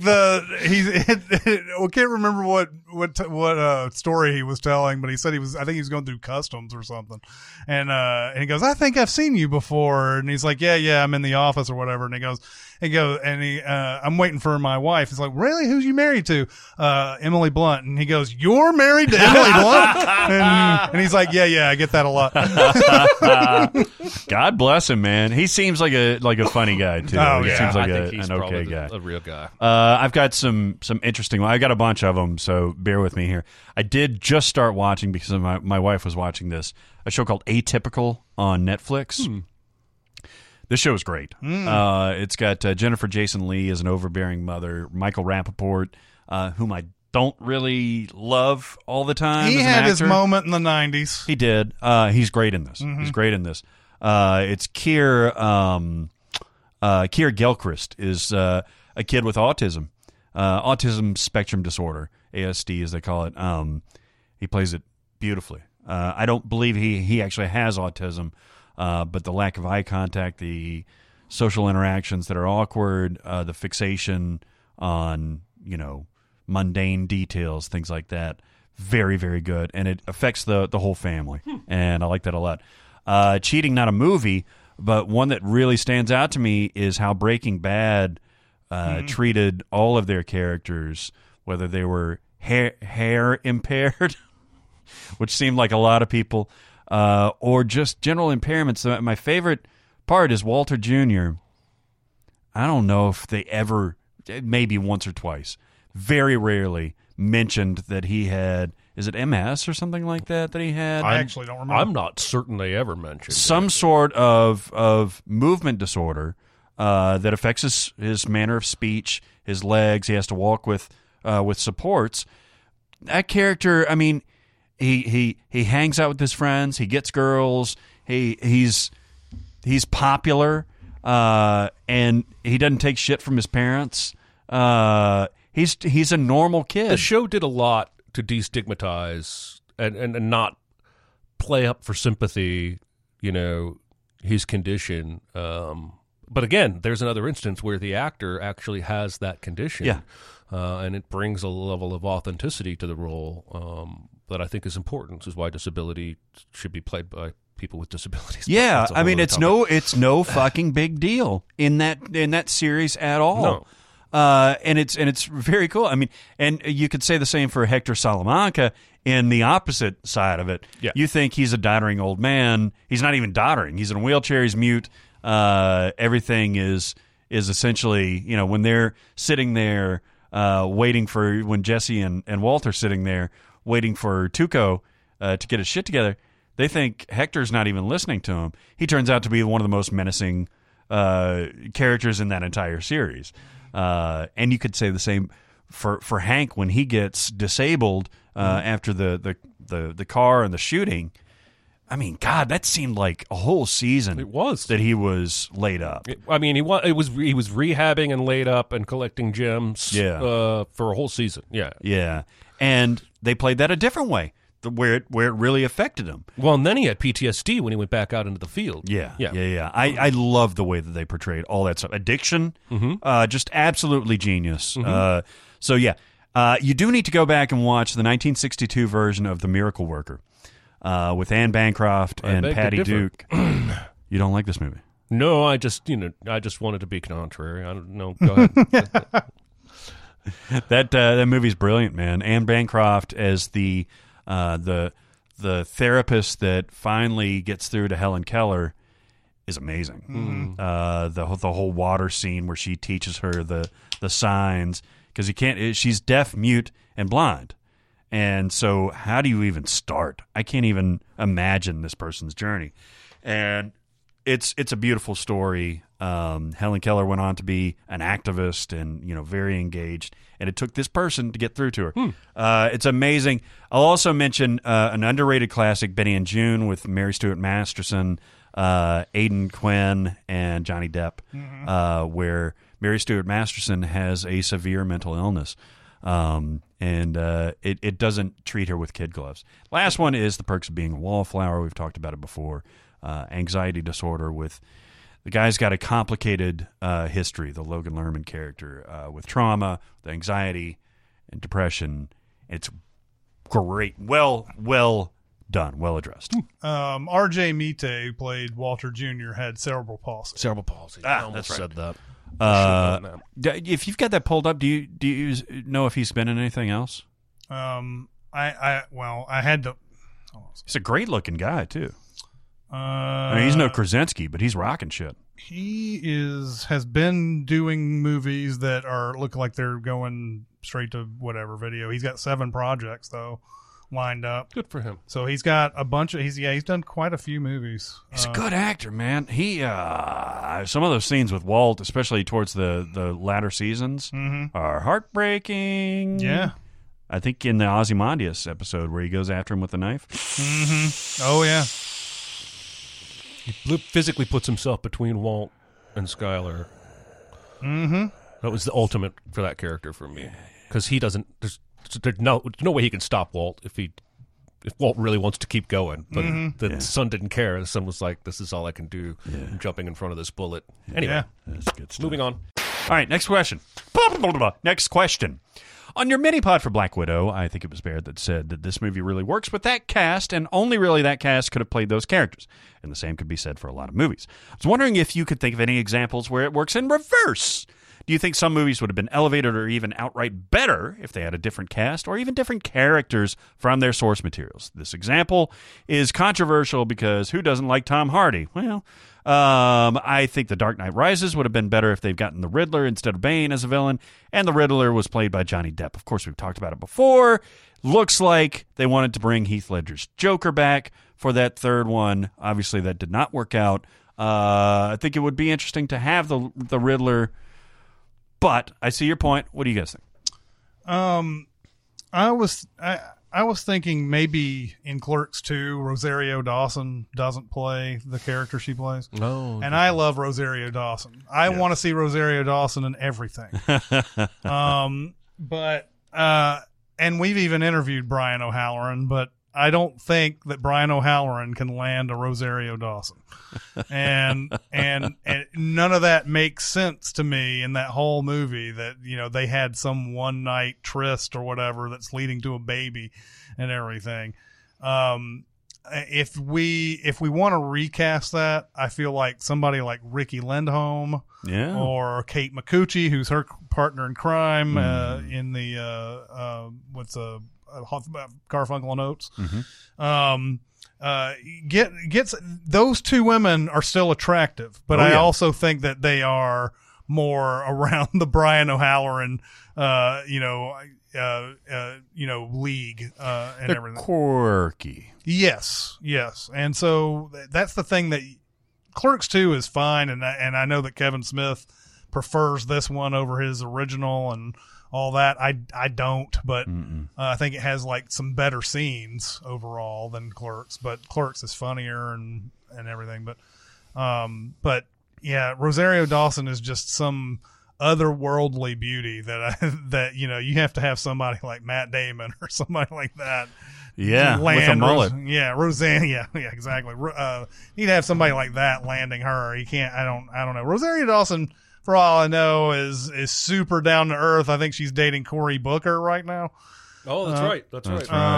I can't remember what story he was telling, but he said I think he was going through customs or something. And he goes, I think I've seen you before. And he's like, yeah, I'm in the office or whatever. And he goes, I'm waiting for my wife. He's like, really? Who's you married to? Emily Blunt. And he goes, you're married to Emily Blunt? And he's like, yeah, I get that a lot. God bless him, man. He seems like a funny guy too. Oh, he yeah. seems like I think he's an probably okay guy. a real guy. I've got some interesting. I got a bunch of them, so bear with me here. I did just start watching because of my wife was watching this, a show called Atypical on Netflix. This show is great. It's got Jennifer Jason Leigh as an overbearing mother, Michael Rappaport, whom I don't really love all the time. He as an had his actor. moment in the 90s. He did. He's great in this. He's great in this. It's Keir Gilchrist is a kid with autism spectrum disorder, ASD as they call it. He plays it beautifully. I don't believe he actually has autism, but the lack of eye contact, the social interactions that are awkward, the fixation on mundane details, things like that, very, very good, and it affects the whole family, and I like that a lot. Cheating, not a movie, but one that really stands out to me is how Breaking Bad treated all of their characters, whether they were hair impaired, which seemed like a lot of people, or just general impairments. My favorite part is Walter Jr. I don't know if they ever, maybe once or twice, very rarely mentioned that he had, is it MS or something like that he had? I actually don't remember. I'm not certain they ever mentioned some sort of movement disorder that affects his manner of speech, his legs. He has to walk with supports. That character, I mean, he hangs out with his friends. He gets girls. He's popular, and he doesn't take shit from his parents. He's a normal kid. The show did a lot to destigmatize and not play up for sympathy, his condition. But again, there's another instance where the actor actually has that condition. Yeah. And it brings a level of authenticity to the role that I think is important. This is why disability should be played by people with disabilities. Yeah, I mean, it's it's no fucking big deal in that series at all. No. And it's very cool. I mean, and you could say the same for Hector Salamanca in the opposite side of it. Yeah. You think he's a doddering old man. He's not even doddering. He's in a wheelchair. He's mute. Everything is essentially, when they're sitting there waiting for, when Jesse and Walt are sitting there waiting for Tuco to get his shit together, they think Hector's not even listening to him. He turns out to be one of the most menacing characters in that entire series. And you could say the same for Hank when he gets disabled after the car and the shooting. I mean, God, that seemed like a whole season. It was that he was laid up. he was rehabbing and laid up and collecting gems. Yeah. For a whole season. Yeah, Yeah, and they played that a different way, where it really affected him. Well, and then he had PTSD when he went back out into the field. Yeah. I love the way that they portrayed all that stuff. Addiction, just absolutely genius. So yeah, you do need to go back and watch the 1962 version of The Miracle Worker with Anne Bancroft and Patty Duke. You don't like this movie? No, I just wanted to be contrary. I don't know. Go ahead. That movie's brilliant, man. Anne Bancroft as the therapist that finally gets through to Helen Keller is amazing. The whole water scene where she teaches her the signs, because she's deaf, mute, and blind. And so how do you even start? I can't even imagine this person's journey. And it's a beautiful story. Helen Keller went on to be an activist and very engaged, and it took this person to get through to her. It's amazing. I'll also mention an underrated classic, Benny and June, with Mary Stuart Masterson, Aidan Quinn, and Johnny Depp, where Mary Stuart Masterson has a severe mental illness, and it doesn't treat her with kid gloves. Last one is The Perks of Being a Wallflower. We've talked about it before. Anxiety disorder with the guy's got a complicated history, the Logan Lerman character, with trauma, the anxiety, and depression. It's great. Well done. Well addressed. R.J. Mite, who played Walter Jr., had cerebral palsy. Cerebral palsy. I almost that's right. said that. If you've got that pulled up, do you know if he's been in anything else? I had to. He's a great looking guy too. I mean, he's no Krasinski, but he's rocking shit. He has been doing movies that look like they're going straight to whatever video. He's got 7 projects though lined up. Good for him. So he's got a bunch of he's done quite a few movies. He's a good actor, man. He some of those scenes with Walt, especially towards the latter seasons, are heartbreaking. Yeah. I think in the Ozymandias episode where he goes after him with the knife. Oh yeah. He physically puts himself between Walt and Skyler. That was the ultimate for that character for me, because he doesn't. There's no way he can stop Walt if Walt really wants to keep going. But the son didn't care. The son was like, "This is all I can do. I'm jumping in front of this bullet." Anyway, That's good stuff. moving on. All right, next question. Next question. On your mini-pod for Black Widow, I think it was Baird that said that this movie really works with that cast, and only really that cast could have played those characters. And the same could be said for a lot of movies. I was wondering if you could think of any examples where it works in reverse. Do you think some movies would have been elevated or even outright better if they had a different cast or even different characters from their source materials? This example is controversial because who doesn't like Tom Hardy? Well, I think The Dark Knight Rises would have been better if they've gotten the Riddler instead of Bane as a villain, and the Riddler was played by Johnny Depp. Of course, we've talked about it before. Looks like they wanted to bring Heath Ledger's Joker back for that third one. Obviously, that did not work out. I think it would be interesting to have the Riddler, but I see your point. What do you guys think? I was thinking maybe in Clerks 2, Rosario Dawson doesn't play the character she plays. No. And I love Rosario Dawson. I want to see Rosario Dawson in everything. And we've even interviewed Brian O'Halloran, but I don't think that Brian O'Halloran can land a Rosario Dawson. And none of that makes sense to me in that whole movie, that, you know, they had some one night tryst or whatever that's leading to a baby and everything. If we want to recast that, I feel like somebody like Ricky Lindholm, or Kate Micucci, who's her partner in crime in the Garfunkel and Oates. Gets those two women are still attractive, but I also think that they are more around the Brian O'Halloran, league and They're everything. quirky. Yes, and so that's the thing. That Clerks 2 is fine, and I know that Kevin Smith prefers this one over his original and all that. I don't, but I think it has like some better scenes overall than Clerks. But Clerks is funnier and everything. But yeah, Rosario Dawson is just some otherworldly beauty that you know, you have to have somebody like Matt Damon or somebody like that. Yeah, with a mullet. Roseanne. Yeah, exactly. You'd have somebody like that landing her. You can't. I don't know. Rosario Dawson, for all I know, is super down to earth. I think she's dating Cory Booker right now. Oh, that's right. That's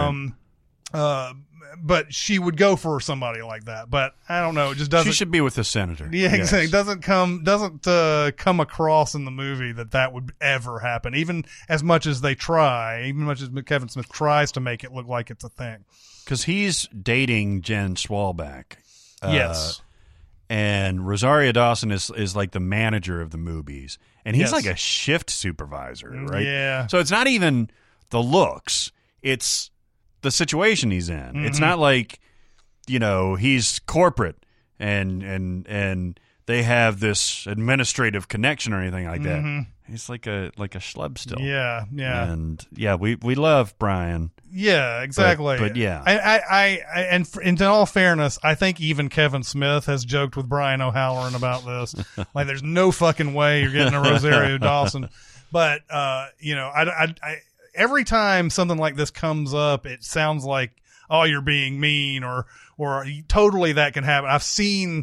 right. But she would go for somebody like that. But I don't know. It just doesn't. She should be with the senator. Yeah, Yes. exactly. Doesn't come across in the movie that would ever happen. Even as much as they try, even much as Kevin Smith tries to make it look like it's a thing. Because he's dating Jen Swalback. Yes. And Rosario Dawson is like the manager of the movies. And he's Yes. like a shift supervisor, right? Yeah. So it's not even the looks. It's the situation he's in. Mm-hmm. It's not like, you know, he's corporate and they have this administrative connection or anything like that. He's like a schlub still. Yeah. And yeah, we love Brian. Yeah, exactly. But yeah. And in all fairness, I think even Kevin Smith has joked with Brian O'Halloran about this. Like, there's no fucking way you're getting a Rosario Dawson. But you know, I every time something like this comes up, it sounds like, oh, you're being mean, or totally that can happen. I've seen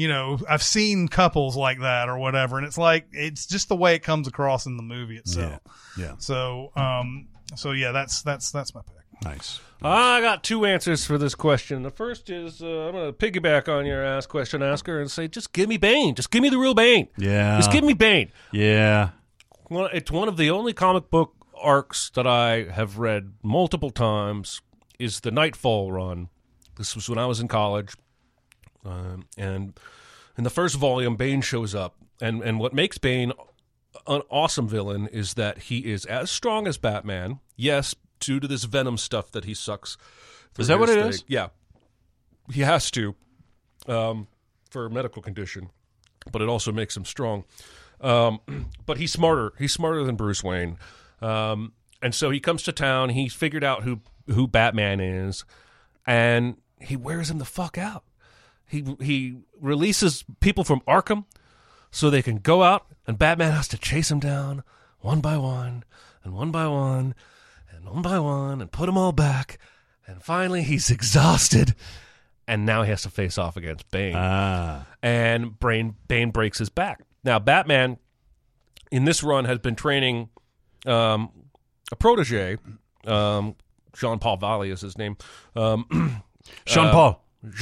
couples like that or whatever, and it's like, it's just the way it comes across in the movie itself. Yeah. So yeah, that's my pick. Nice. I got two answers for this question. The first is, I'm going to piggyback on your question asker and say, just give me Bane. Just give me the real Bane. Yeah. Just give me Bane. Yeah. Well, it's one of the only comic book arcs that I have read multiple times is the Nightfall run. This was when I was in college. And in the first volume, Bane shows up. And what makes Bane an awesome villain is that he is as strong as Batman. Yes, due to this venom stuff that he sucks. Is that what it is? Yeah. He has to for a medical condition. But it also makes him strong. But he's smarter. He's smarter than Bruce Wayne. And so he comes to town. He's figured out who Batman is, and he wears him the fuck out. He releases people from Arkham so they can go out, and Batman has to chase them down one by one, and one by one, and one by one, and put them all back. And finally, he's exhausted, and now he has to face off against Bane. And Bane breaks his back. Now, Batman, in this run, has been training a protege. Jean-Paul Valley is his name. Jean-Paul.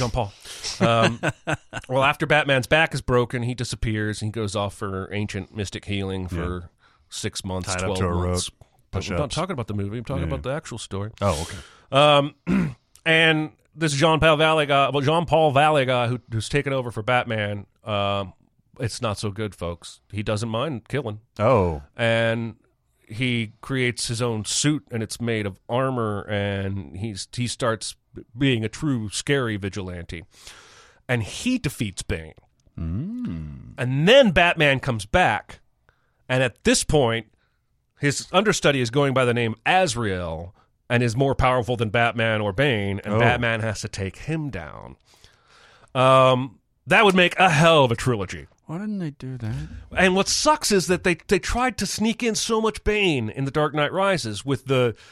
Well, after Batman's back is broken, he disappears. He goes off for ancient mystic healing for 6 months, Tied 12 up to a months. rope. But I'm not talking about the movie. I'm talking about the actual story. Oh, okay. And this Jean-Paul Valley guy, who's taken over for Batman, it's not so good, folks. He doesn't mind killing. Oh. And he creates his own suit, and it's made of armor, and he starts being a true scary vigilante. And he defeats Bane. And then Batman comes back, and at this point, his understudy is going by the name Azrael and is more powerful than Batman or Bane, and Batman has to take him down. That would make a hell of a trilogy. Why didn't they do that? And what sucks is that they tried to sneak in so much Bane in The Dark Knight Rises with the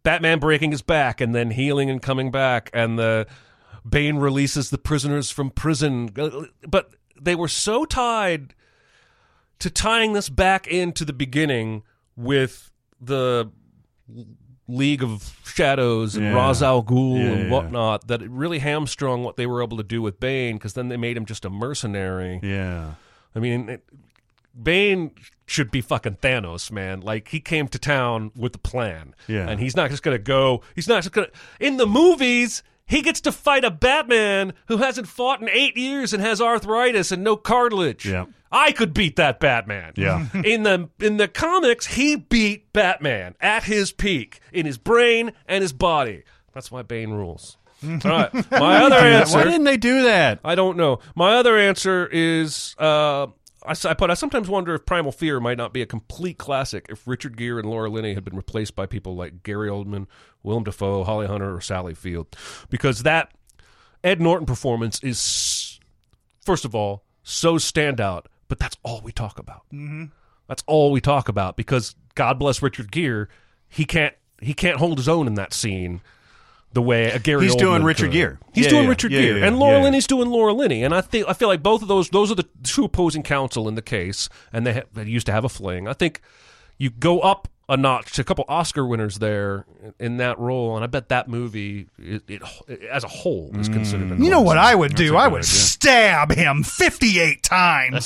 Batman breaking his back and then healing and coming back, and the Bane releases the prisoners from prison. But they were so tied to tying this back into the beginning with the League of Shadows and Ra's al Ghul and whatnot that it really hamstrung what they were able to do with Bane, because then they made him just a mercenary. Yeah. I mean, Bane should be fucking Thanos, man. Like, he came to town with a plan. Yeah. And he's not just going to go... He's not just going to... In the movies, he gets to fight a Batman who hasn't fought in 8 years and has arthritis and no cartilage. Yeah. I could beat that Batman. Yeah. In the comics, he beat Batman at his peak in his brain and his body. That's why Bane rules. All right. My other answer... Why didn't they do that? I don't know. My other answer is... I sometimes wonder if Primal Fear might not be a complete classic if Richard Gere and Laura Linney had been replaced by people like Gary Oldman, Willem Dafoe, Holly Hunter, or Sally Field. Because that Ed Norton performance is, first of all, so standout, but that's all we talk about. Mm-hmm. That's all we talk about, because God bless Richard Gere, he can't hold his own in that scene. The way a Gary He's Oldman doing Richard could. Gere. He's doing Richard Gere. And Laura yeah. Linney's doing Laura Linney. And I feel like both of those are the two opposing counsel in the case, and they used to have a fling. I think you go up a notch to a couple Oscar winners there in that role, and I bet that movie, it as a whole, is considered an You know what I would That's do? a I good would idea. stab him 58 times.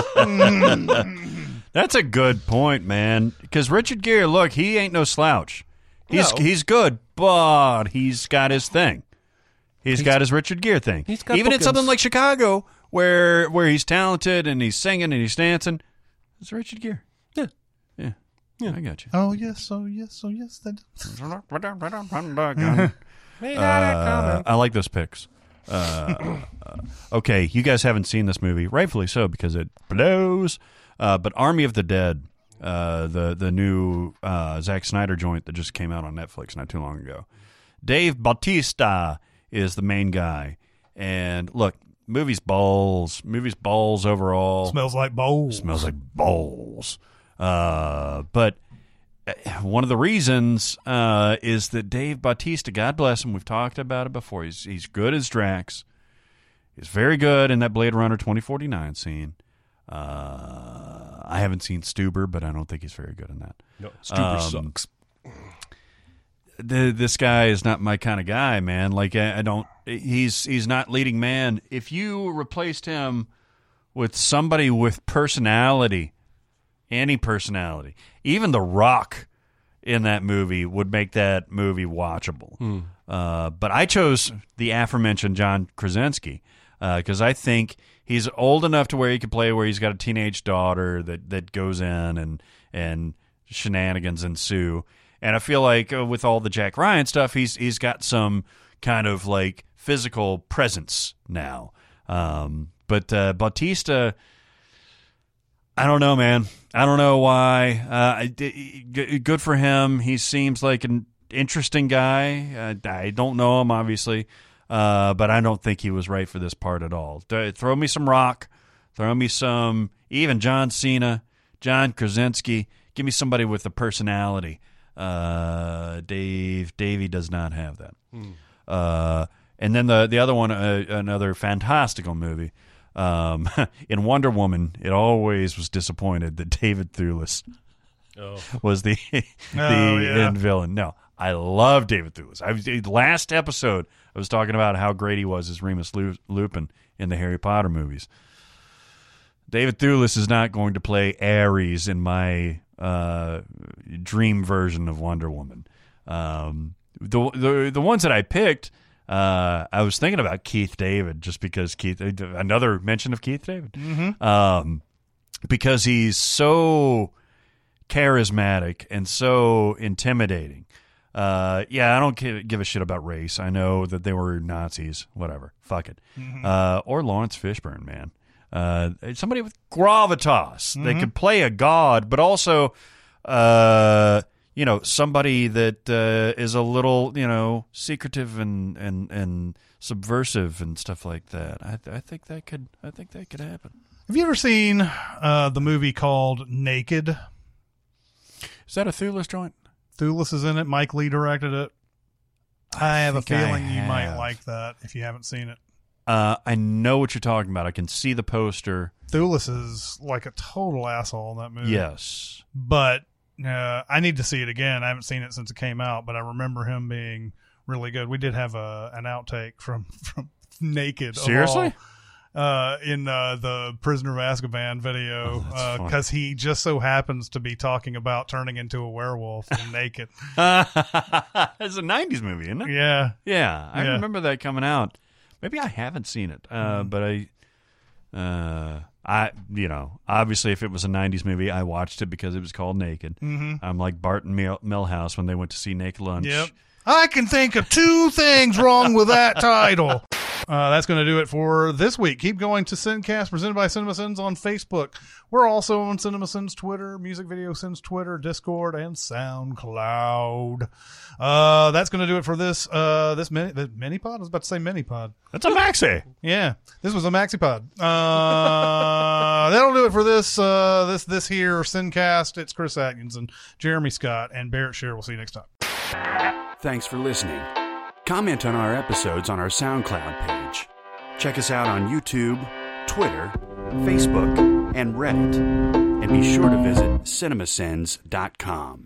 That's a good point, man. Because Richard Gere, look, he ain't no slouch. He's good, but he's got his thing. He's got his Richard Gere thing. He's got Even in bookends. something like Chicago, where he's talented and he's singing and he's dancing, it's Richard Gere. Yeah. I got you. Oh, yes, oh, yes, oh, yes. I like those picks. Okay, you guys haven't seen this movie, rightfully so, because it blows. But Army of the Dead, the new Zack Snyder joint that just came out on Netflix not too long ago. Dave Bautista is the main guy. And look, movie's balls overall. Smells like bowls. Smells like balls. But one of the reasons is that Dave Bautista, God bless him, we've talked about it before. He's good as Drax. He's very good in that Blade Runner 2049 scene. I haven't seen Stuber, but I don't think he's very good in that. No, Stuber sucks. This guy is not my kind of guy, man. Like, I don't. He's not leading man. If you replaced him with somebody with personality, any personality, even The Rock in that movie would make that movie watchable. But I chose the aforementioned John Krasinski because I think he's old enough to where he can play where he's got a teenage daughter that goes in and shenanigans ensue. And I feel like with all the Jack Ryan stuff, he's got some kind of like physical presence now. But Bautista, I don't know, man. I don't know why. Good for him. He seems like an interesting guy. I don't know him, obviously, but I don't think he was right for this part at all. Throw me some Rock. Throw me some, even John Cena, John Krasinski. Give me somebody with a personality. Davey does not have that. And then the other one, another fantastical movie. In Wonder Woman, it always was disappointed that David Thewlis was the end villain. No, I love David Thewlis. Last episode, I was talking about how great he was as Remus Lupin in the Harry Potter movies. David Thewlis is not going to play Ares in my dream version of Wonder Woman. The ones that I picked, I was thinking about Keith David just because another mention of Keith David, because he's so charismatic and so intimidating. I don't give a shit about race. I know that they were Nazis, whatever. Fuck it. Or Lawrence Fishburne, man. Somebody with gravitas. They could play a god, but also, somebody that is a little, secretive and subversive and stuff like that. I think that could happen. Have you ever seen the movie called Naked? Is that a Thewlis joint? Thulis is in it. Mike Lee directed it. I have a think I feeling you might have. like that if you haven't seen it. I know what you're talking about. I can see the poster. Thulis is like a total asshole in that movie. Yes. But I need to see it again. I haven't seen it since it came out, but I remember him being really good. We did have an outtake from Naked. Seriously? In the Prisoner of Azkaban video, funny. because he just so happens to be talking about turning into a werewolf in Naked. It's a 90s movie, isn't it? Yeah. Yeah. I Yeah. remember that coming out. Maybe I haven't seen it, but obviously if it was a 90s movie, I watched it because it was called Naked. Mm-hmm. I'm like Bart and Milhouse when they went to see Naked Lunch. Yep. I can think of 2 things wrong with that title. That's going to do it for this week. Keep going to Sincast, presented by CinemaSins on Facebook. We're also on CinemaSins Twitter, Music Video Sins Twitter, Discord, and SoundCloud. That's going to do it for this mini-pod? I was about to say mini-pod. That's a maxi. Yeah, this was a maxi-pod. That'll do it for this here Sincast. It's Chris Atkinson, Jeremy Scott, and Barrett Shear. We'll see you next time. Thanks for listening. Comment on our episodes on our SoundCloud page. Check us out on YouTube, Twitter, Facebook, and Reddit. And be sure to visit cinemasins.com.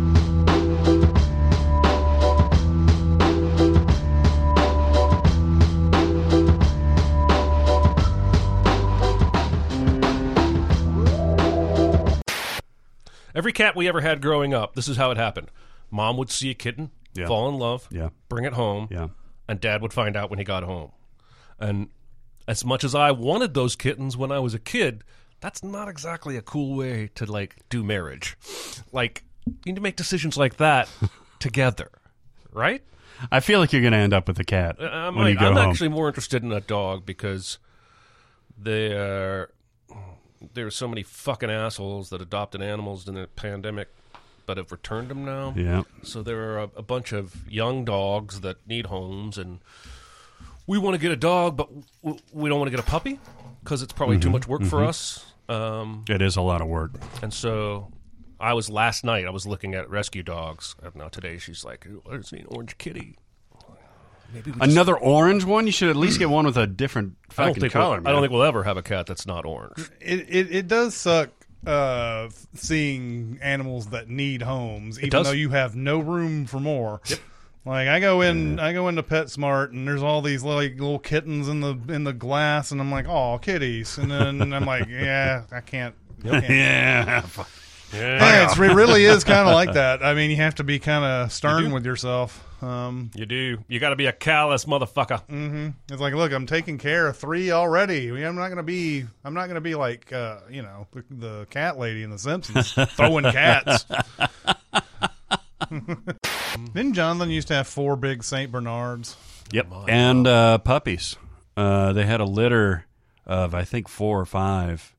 Every cat we ever had growing up, this is how it happened. Mom would see a kitten, Yeah. fall in love, Yeah. bring it home, Yeah. and Dad would find out when he got home. And as much as I wanted those kittens when I was a kid, that's not exactly a cool way to, like, do marriage. Like, you need to make decisions like that together, right? I feel like you're going to end up with a cat when you go I'm home. actually more interested in a dog because there's so many fucking assholes that adopted animals in the pandemic but have returned them now. Yeah. So there are a bunch of young dogs that need homes, and we want to get a dog, but we don't want to get a puppy because it's probably too much work for us. It is a lot of work. And so last night I was looking at rescue dogs. Now today she's like, I see an orange kitty. Maybe we Another orange one? You should at least get one with a different I don't fucking think color. I don't think we'll ever have a cat that's not orange. It does suck seeing animals that need homes, even does. though you have no room for more. Yep. Like I go into PetSmart and there's all these like little kittens in the glass, and I'm like, oh, kitties, and then I'm like, yeah, I can't. Yeah. Yeah, it really is kind of like that. I mean, you have to be kind of stern with yourself. You do. You got to be a callous motherfucker. It's like, look, I'm taking care of 3 already. I mean, I'm not gonna be like the cat lady in The Simpsons throwing cats. Didn't Jonathan used to have 4 big Saint Bernards? Yep. And puppies. They had a litter of, I think, 4 or 5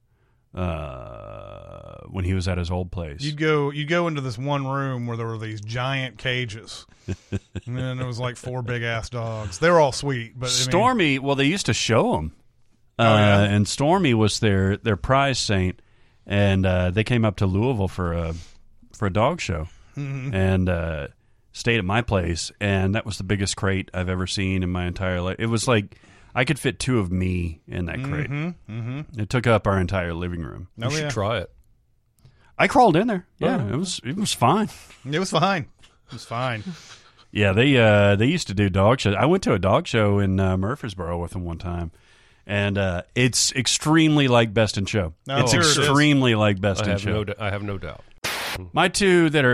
when he was at his old place. You'd go into this one room where there were these giant cages, and then there was like 4 big ass dogs. They were all sweet, but Stormy, well, they used to show them. yeah? And Stormy was their prize saint, and they came up to Louisville for a dog show, and stayed at my place, and that was the biggest crate I've ever seen in my entire life. It was like I could fit 2 of me in that crate. It took up our entire living room. You should try it. I crawled in there. Yeah, it was fine. It was fine. It was fine. Yeah, they used to do dog shows. I went to a dog show in Murfreesboro with them one time, and it's extremely like Best in Show. Oh, it's sure it is. extremely like Best in Show. I have no doubt. My 2 that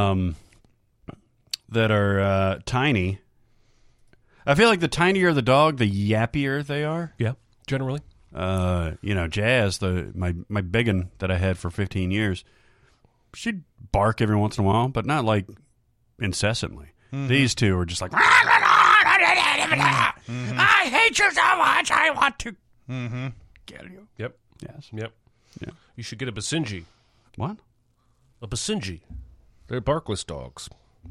are tiny. I feel like the tinier the dog, the yappier they are. Yeah, generally. Jazz, my big one that I had for 15 years, she'd bark every once in a while, but not like incessantly. These 2 are just like, I hate you so much, I want to kill you. Yep. Yes. Yep. Yeah. You should get a Basenji. What? A Basenji. They're barkless dogs.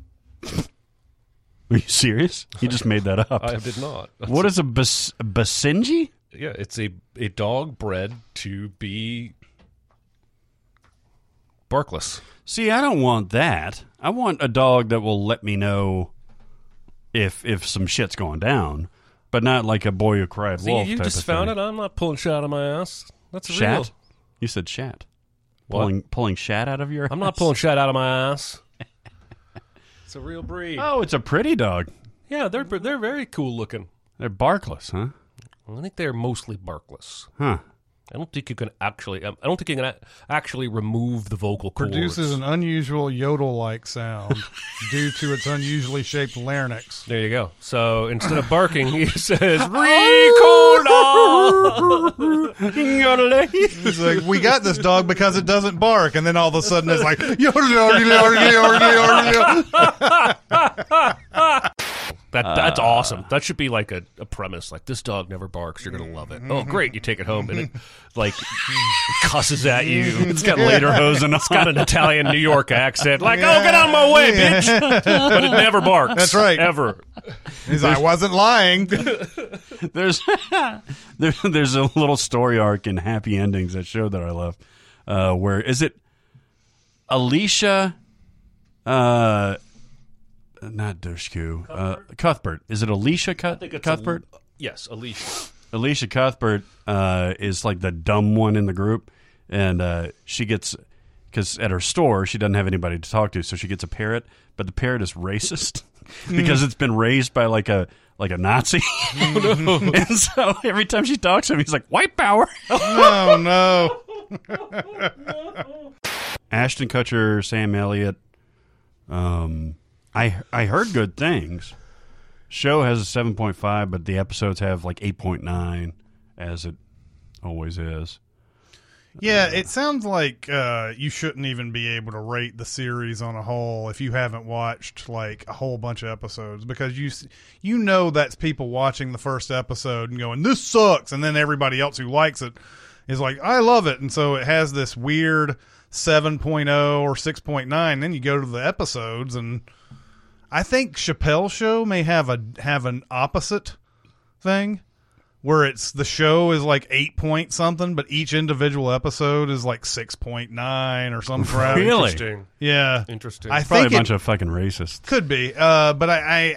Are you serious? You just made that up. I did not. What is a Basenji? Yeah, it's a dog bred to be barkless. See, I don't want that. I want a dog that will let me know if some shit's going down, but not like a boy who cried wolf. You type just of found thing. it. I'm not pulling shit out of my ass. That's Shat? real. You said shat. What? Pulling shat out of your ass? I'm not pulling shit out of my ass. It's a real breed. Oh, it's a pretty dog. Yeah, they're very cool looking. They're barkless, huh? I think they're mostly barkless. Huh. I don't think you can actually. I don't think you can actually remove the vocal cords. Produces an unusual yodel-like sound due to its unusually shaped larynx. There you go. So instead of barking, he says "Ricola." He's like, we got this dog because it doesn't bark, and then all of a sudden it's like yodel, yodel, yodel, yodel, yodel. That's awesome. That should be like a premise. Like, this dog never barks. You're gonna love it. Oh, great! You take it home and it like cusses at you. It's got lederhosen. It's got an Italian New York accent. Like, oh, get out of my way, bitch! But it never barks. That's right. Ever. He's like, I wasn't lying. There's a little story arc in Happy Endings, that show that I love, where is it Alicia not Dushku, Cuthbert. Is it Alicia Cuthbert? Yes, Alicia. Alicia Cuthbert is like the dumb one in the group, and she gets, because at her store she doesn't have anybody to talk to, so she gets a parrot, but the parrot is racist because it's been raised by like a Nazi. And so every time she talks to him, he's like, white power. Oh no. Ashton Kutcher, Sam Elliott. I heard good things. Show has a 7.5, but the episodes have like 8.9, as it always is. Yeah, it sounds like you shouldn't even be able to rate the series on a whole if you haven't watched like a whole bunch of episodes, because you know that's people watching the first episode and going, this sucks, and then everybody else who likes it is like, I love it, and so it has this weird 7.0 or 6.9. Then you go to the episodes, and I think Chappelle Show may have an opposite thing, where it's the show is like 8 point something, but each individual episode is like 6.9 or some crap. Really? Interesting. Yeah, Interesting. I Probably think a bunch of fucking racists. could be, but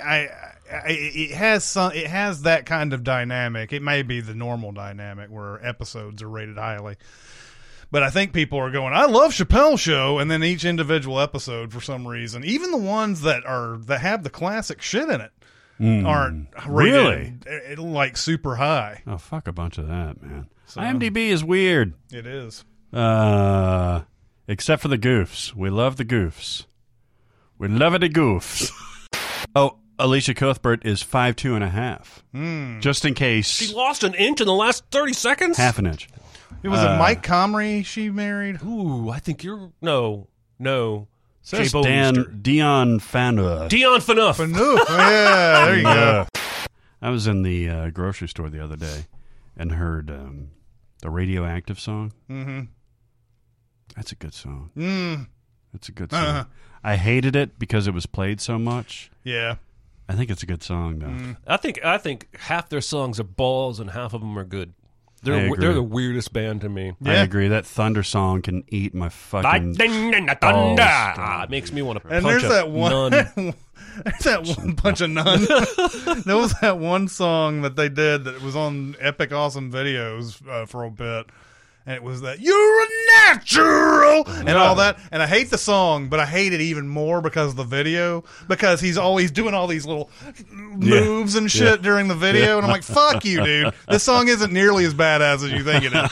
it has that kind of dynamic. It may be the normal dynamic where episodes are rated highly. But I think people are going, I love Chappelle Show, and then each individual episode, for some reason, even the ones that have the classic shit in it, aren't rated, like super high. Oh, fuck a bunch of that, man. So, IMDb is weird. It is. Except for the goofs. We love the goofs. We love the goofs. Oh, Alicia Cuthbert is 5'2.5". Just in case. She lost an inch in the last 30 seconds? Half an inch. It was it Mike Comrie she married? Ooh, I think you're... No. Says Jay Bolster. Dion Phaneuf. Dion Phaneuf. Yeah, there you go. I was in the grocery store the other day and heard the Radioactive song. Mm-hmm. That's a good song. It's a good song. I hated it because it was played so much. Yeah. I think it's a good song, though. I think half their songs are balls and half of them are good. I They're agree. the weirdest band to me. I agree. That Thunder song can eat my fucking Thunder. balls. It makes me want to And punch there's that a one. nun. There's that one bunch of nuns. There was that one song that they did that was on Epic Awesome Videos for a bit. And it was that, you're a natural, and all that. And I hate the song, but I hate it even more because of the video. Because he's always doing all these little moves and shit during the video. And I'm like, fuck you, dude. This song isn't nearly as badass as you think it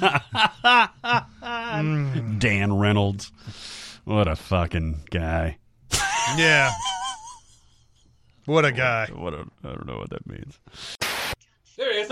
is. Dan Reynolds. What a fucking guy. Yeah. What a guy. I don't know what that means. There he is.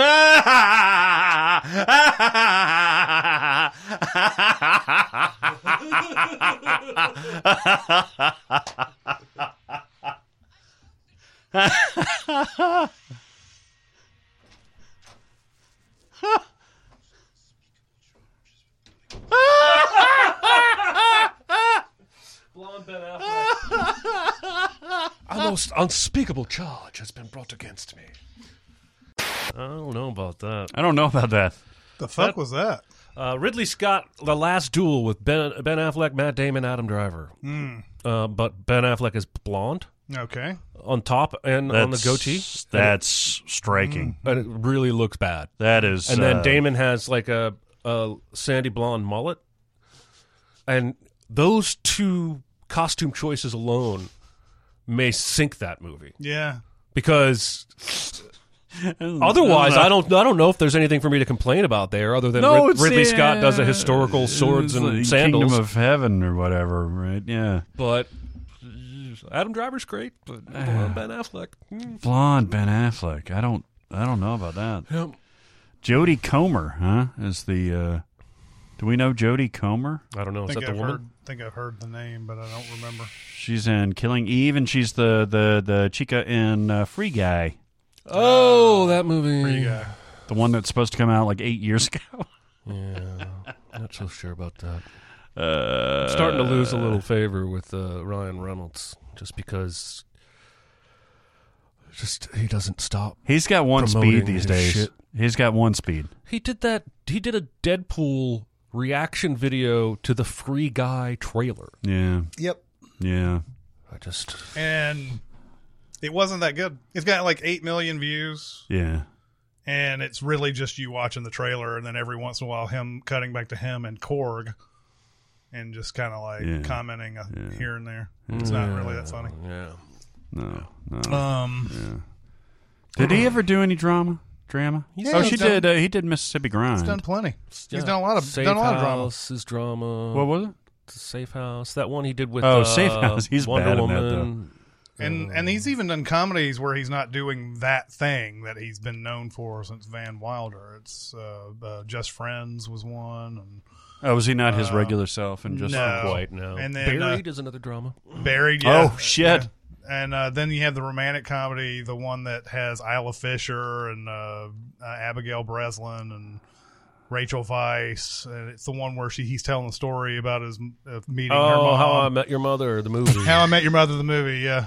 Blonde Ben Affleck. A most unspeakable charge has been brought against me. I don't know about that. I don't know about that. The fuck was that? Ridley Scott, The Last Duel with Ben Affleck, Matt Damon, Adam Driver. But Ben Affleck is blonde. Okay. On top and on the goatee. That's striking. And it really looks bad. That is. And then Damon has like a sandy blonde mullet. And those two costume choices alone may sink that movie. Yeah. Because otherwise, I don't know if there's anything for me to complain about there other than Ridley Scott does a historical swords and like sandals. Kingdom of Heaven or whatever, right? Yeah. But Adam Driver's great, but blonde Ben Affleck. Blonde Ben Affleck. I don't know about that. Yep. Jodie Comer, huh? Is the do we know Jodie Comer? I don't know. Is that the woman? I think I've heard the name, but I don't remember. She's in Killing Eve, and she's the chica in Free Guy. Oh, that movie. Free Guy. The one that's supposed to come out like 8 years ago. Yeah, not so sure about that. I'm starting to lose a little favor with Ryan Reynolds, just because he doesn't stop. He's got one speed these days. Shit. He's got one speed. He did that. He did a Deadpool reaction video to the Free Guy trailer. Yeah. Yep. Yeah. And it wasn't that good. It's got like 8 million views. Yeah. And it's really just you watching the trailer, and then every once in a while him cutting back to him and Korg and just kind of like commenting here and there. It's not really that funny. Yeah. No. Yeah. Did he ever do any drama? Yeah, he did. He did Mississippi Grind. He's done plenty. Yeah. He's done a lot of Safe drama. House is drama. What was it? Safe House. That one he did with Safe House. He's Wonder bad Woman. at that, though. And he's even done comedies where he's not doing that thing that he's been known for since Van Wilder. It's Just Friends was one. And was he not his regular self? And just no. Quite, no. And then, Buried is another drama. Buried, yeah. Oh, shit. Yeah. And then you have the romantic comedy, the one that has Isla Fisher and Abigail Breslin and Rachel Weisz. And it's the one where he's telling the story about his meeting her mom. Oh, How I Met Your Mother, the movie. How I Met Your Mother, the movie, yeah.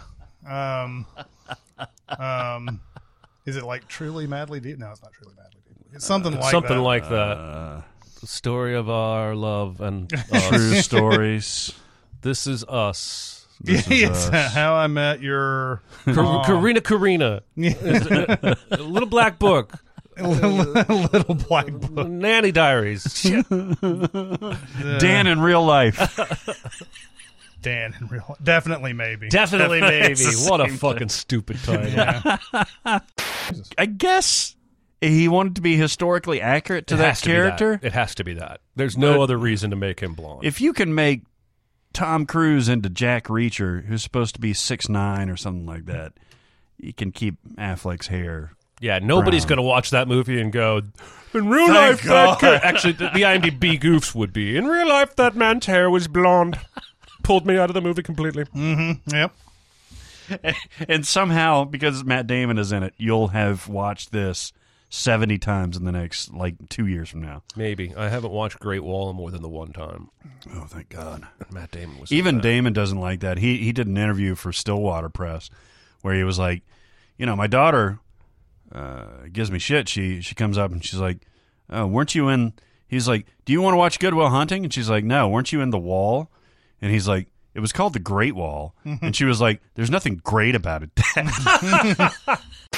Is it like Truly Madly Deep? No, it's not Truly Madly Deep. It's something like that. Something like that. The story of our love and True stories. This is us. Yes, How I Met Your Karina. A Little Black Book. Little Black Book. Nanny Diaries. Dan in real life. Dan in real life. Definitely maybe. Definitely maybe. What a fucking stupid title. Yeah. I guess he wanted to be historically accurate to that character. It has to be that. There's no other reason to make him blonde. If you can make Tom Cruise into Jack Reacher, who's supposed to be 6'9" or something like that, you can keep Affleck's hair. Yeah, nobody's brown. going to watch that movie and go, in real life, that actually, the IMDb goofs would be, in real life, that man's hair was blonde. Pulled me out of the movie completely. Mm-hmm. Yep. And somehow, because Matt Damon is in it, you'll have watched this 70 times in the next, 2 years from now. Maybe. I haven't watched Great Wall more than the one time. Oh, thank God. Matt Damon was Even Damon doesn't like that. He did an interview for Stillwater Press where he was like, my daughter gives me shit. She comes up and she's like, oh, weren't you in... He's like, do you want to watch Good Will Hunting? And she's like, no, weren't you in The Wall? And he's like, it was called The Great Wall. And she was like, there's nothing great about it, Dad.